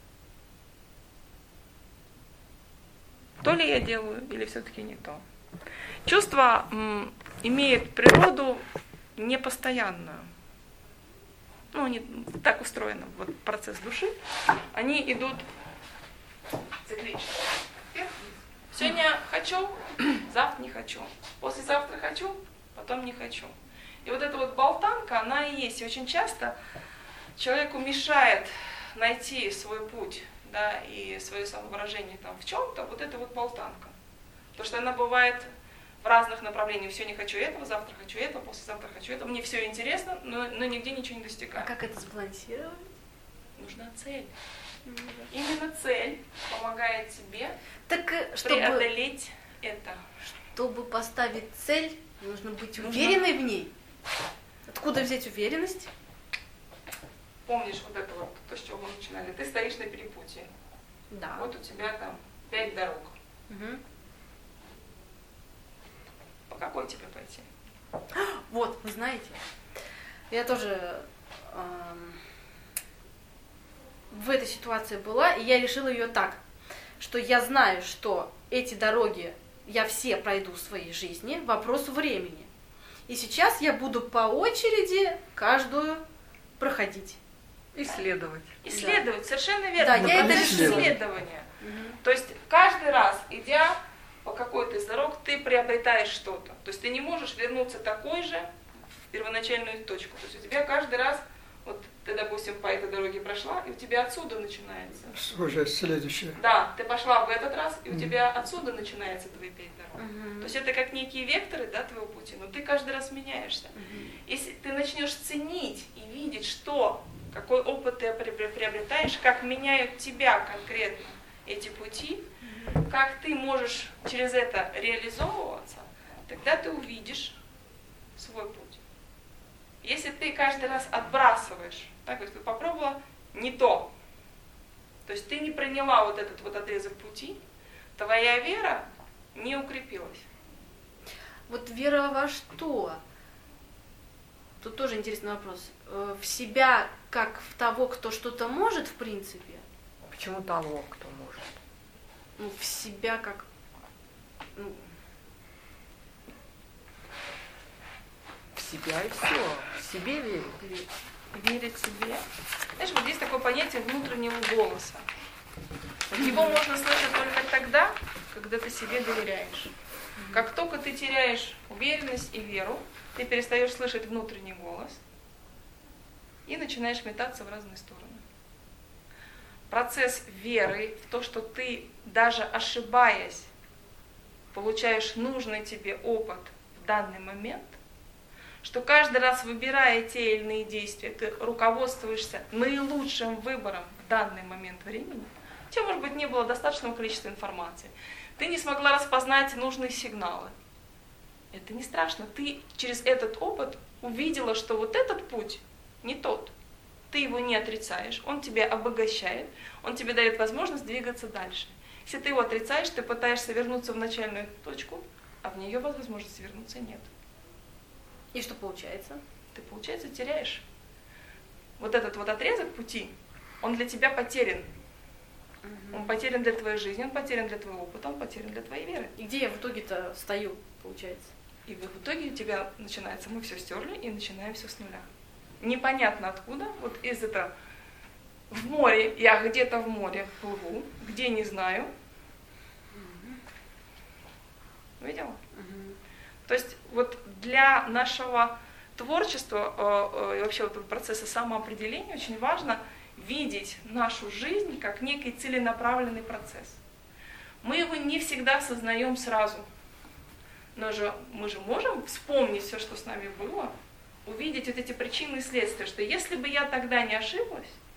Speaker 2: То ли я делаю, или все-таки не то. Чувство м, имеет природу непостоянную. Ну, они так устроены, вот процесс души. Они идут циклично. Сегодня хочу, завтра не хочу. Послезавтра хочу, потом не хочу. И вот эта вот болтанка, она и есть. И очень часто человеку мешает найти свой путь, да, и свое самовыражение там в чем-то, вот эта вот болтанка. Потому что она бывает в разных направлениях. Все не хочу этого, завтра хочу этого, послезавтра хочу этого. Мне все интересно, но, но нигде ничего не достигаю.
Speaker 4: А как это сбалансировать?
Speaker 2: Нужна цель. Mm-hmm. Именно цель помогает тебе
Speaker 4: так, чтобы,
Speaker 2: преодолеть это.
Speaker 4: Чтобы поставить цель, нужно быть уверенной нужно... в ней. Откуда взять уверенность?
Speaker 2: Помнишь вот это вот, то, с чего мы начинали? Ты стоишь на перепутье.
Speaker 4: Да.
Speaker 2: Вот у тебя там пять дорог.
Speaker 4: Угу.
Speaker 2: По какой тебе пойти?
Speaker 4: Вот, вы знаете, я тоже эм, в этой ситуации была, и я решила ее так, что я знаю, что эти дороги я все пройду в своей жизни, вопрос времени. И сейчас я буду по очереди каждую проходить.
Speaker 1: Исследовать.
Speaker 2: Исследовать, да. Совершенно верно.
Speaker 4: Да, я это
Speaker 2: исследование. Угу. То есть каждый раз, идя по какой-то из дорог, ты приобретаешь что-то. То есть ты не можешь вернуться такой же в первоначальную точку. То есть у тебя каждый раз, вот ты, допустим, по этой дороге прошла, и у тебя отсюда начинается.
Speaker 1: Уже следующее.
Speaker 2: Да, ты пошла в этот раз, и у mm. тебя отсюда начинается твои пять дорог.
Speaker 4: Mm-hmm.
Speaker 2: То есть это как некие векторы, да, твоего пути, но ты каждый раз меняешься. Mm-hmm. Если ты начнешь ценить и видеть, что, какой опыт ты приобретаешь, как меняют тебя конкретно эти пути, mm-hmm. как ты можешь через это реализовываться, тогда ты увидишь свой путь. Если ты каждый раз отбрасываешь, так, вот ты попробовала не то, то есть ты не приняла вот этот вот отрезок пути, твоя вера не укрепилась.
Speaker 4: Вот вера во что? Тут тоже интересный вопрос. В себя, как в того, кто что-то может, в принципе?
Speaker 3: Почему того, кто может?
Speaker 4: Ну, в себя как... Ну...
Speaker 3: В себя и все. В себе верить.
Speaker 2: Верить себе. Знаешь, вот есть такое понятие внутреннего голоса. Его можно слышать только тогда, когда ты себе доверяешь. Как только ты теряешь уверенность и веру, ты перестаешь слышать внутренний голос и начинаешь метаться в разные стороны. Процесс веры в то, что ты, даже ошибаясь, получаешь нужный тебе опыт в данный момент, что каждый раз, выбирая те или иные действия, ты руководствуешься наилучшим выбором в данный момент времени. У тебя, может быть, не было достаточного количества информации. Ты не смогла распознать нужные сигналы. Это не страшно. Ты через этот опыт увидела, что вот этот путь не тот. Ты его не отрицаешь, он тебя обогащает, он тебе дает возможность двигаться дальше. Если ты его отрицаешь, ты пытаешься вернуться в начальную точку, а в нее возможности вернуться нет.
Speaker 4: И что получается?
Speaker 2: Ты, получается, теряешь. Вот этот вот отрезок пути, он для тебя потерян. Он потерян для твоей жизни, он потерян для твоего опыта, он потерян для твоей веры.
Speaker 4: И где я в итоге-то стою, получается?
Speaker 2: И в итоге у тебя начинается, мы все стерли и начинаем все с нуля. Непонятно откуда, вот из этого в море, я где-то в море плыву, где не знаю. Видела? То есть вот для нашего творчества и вообще вот процесса самоопределения очень важно видеть нашу жизнь как некий целенаправленный процесс. Мы его не всегда осознаем сразу, но же мы же можем вспомнить все, что с нами было, увидеть вот эти причины и следствия, что если бы я тогда не ошиблась,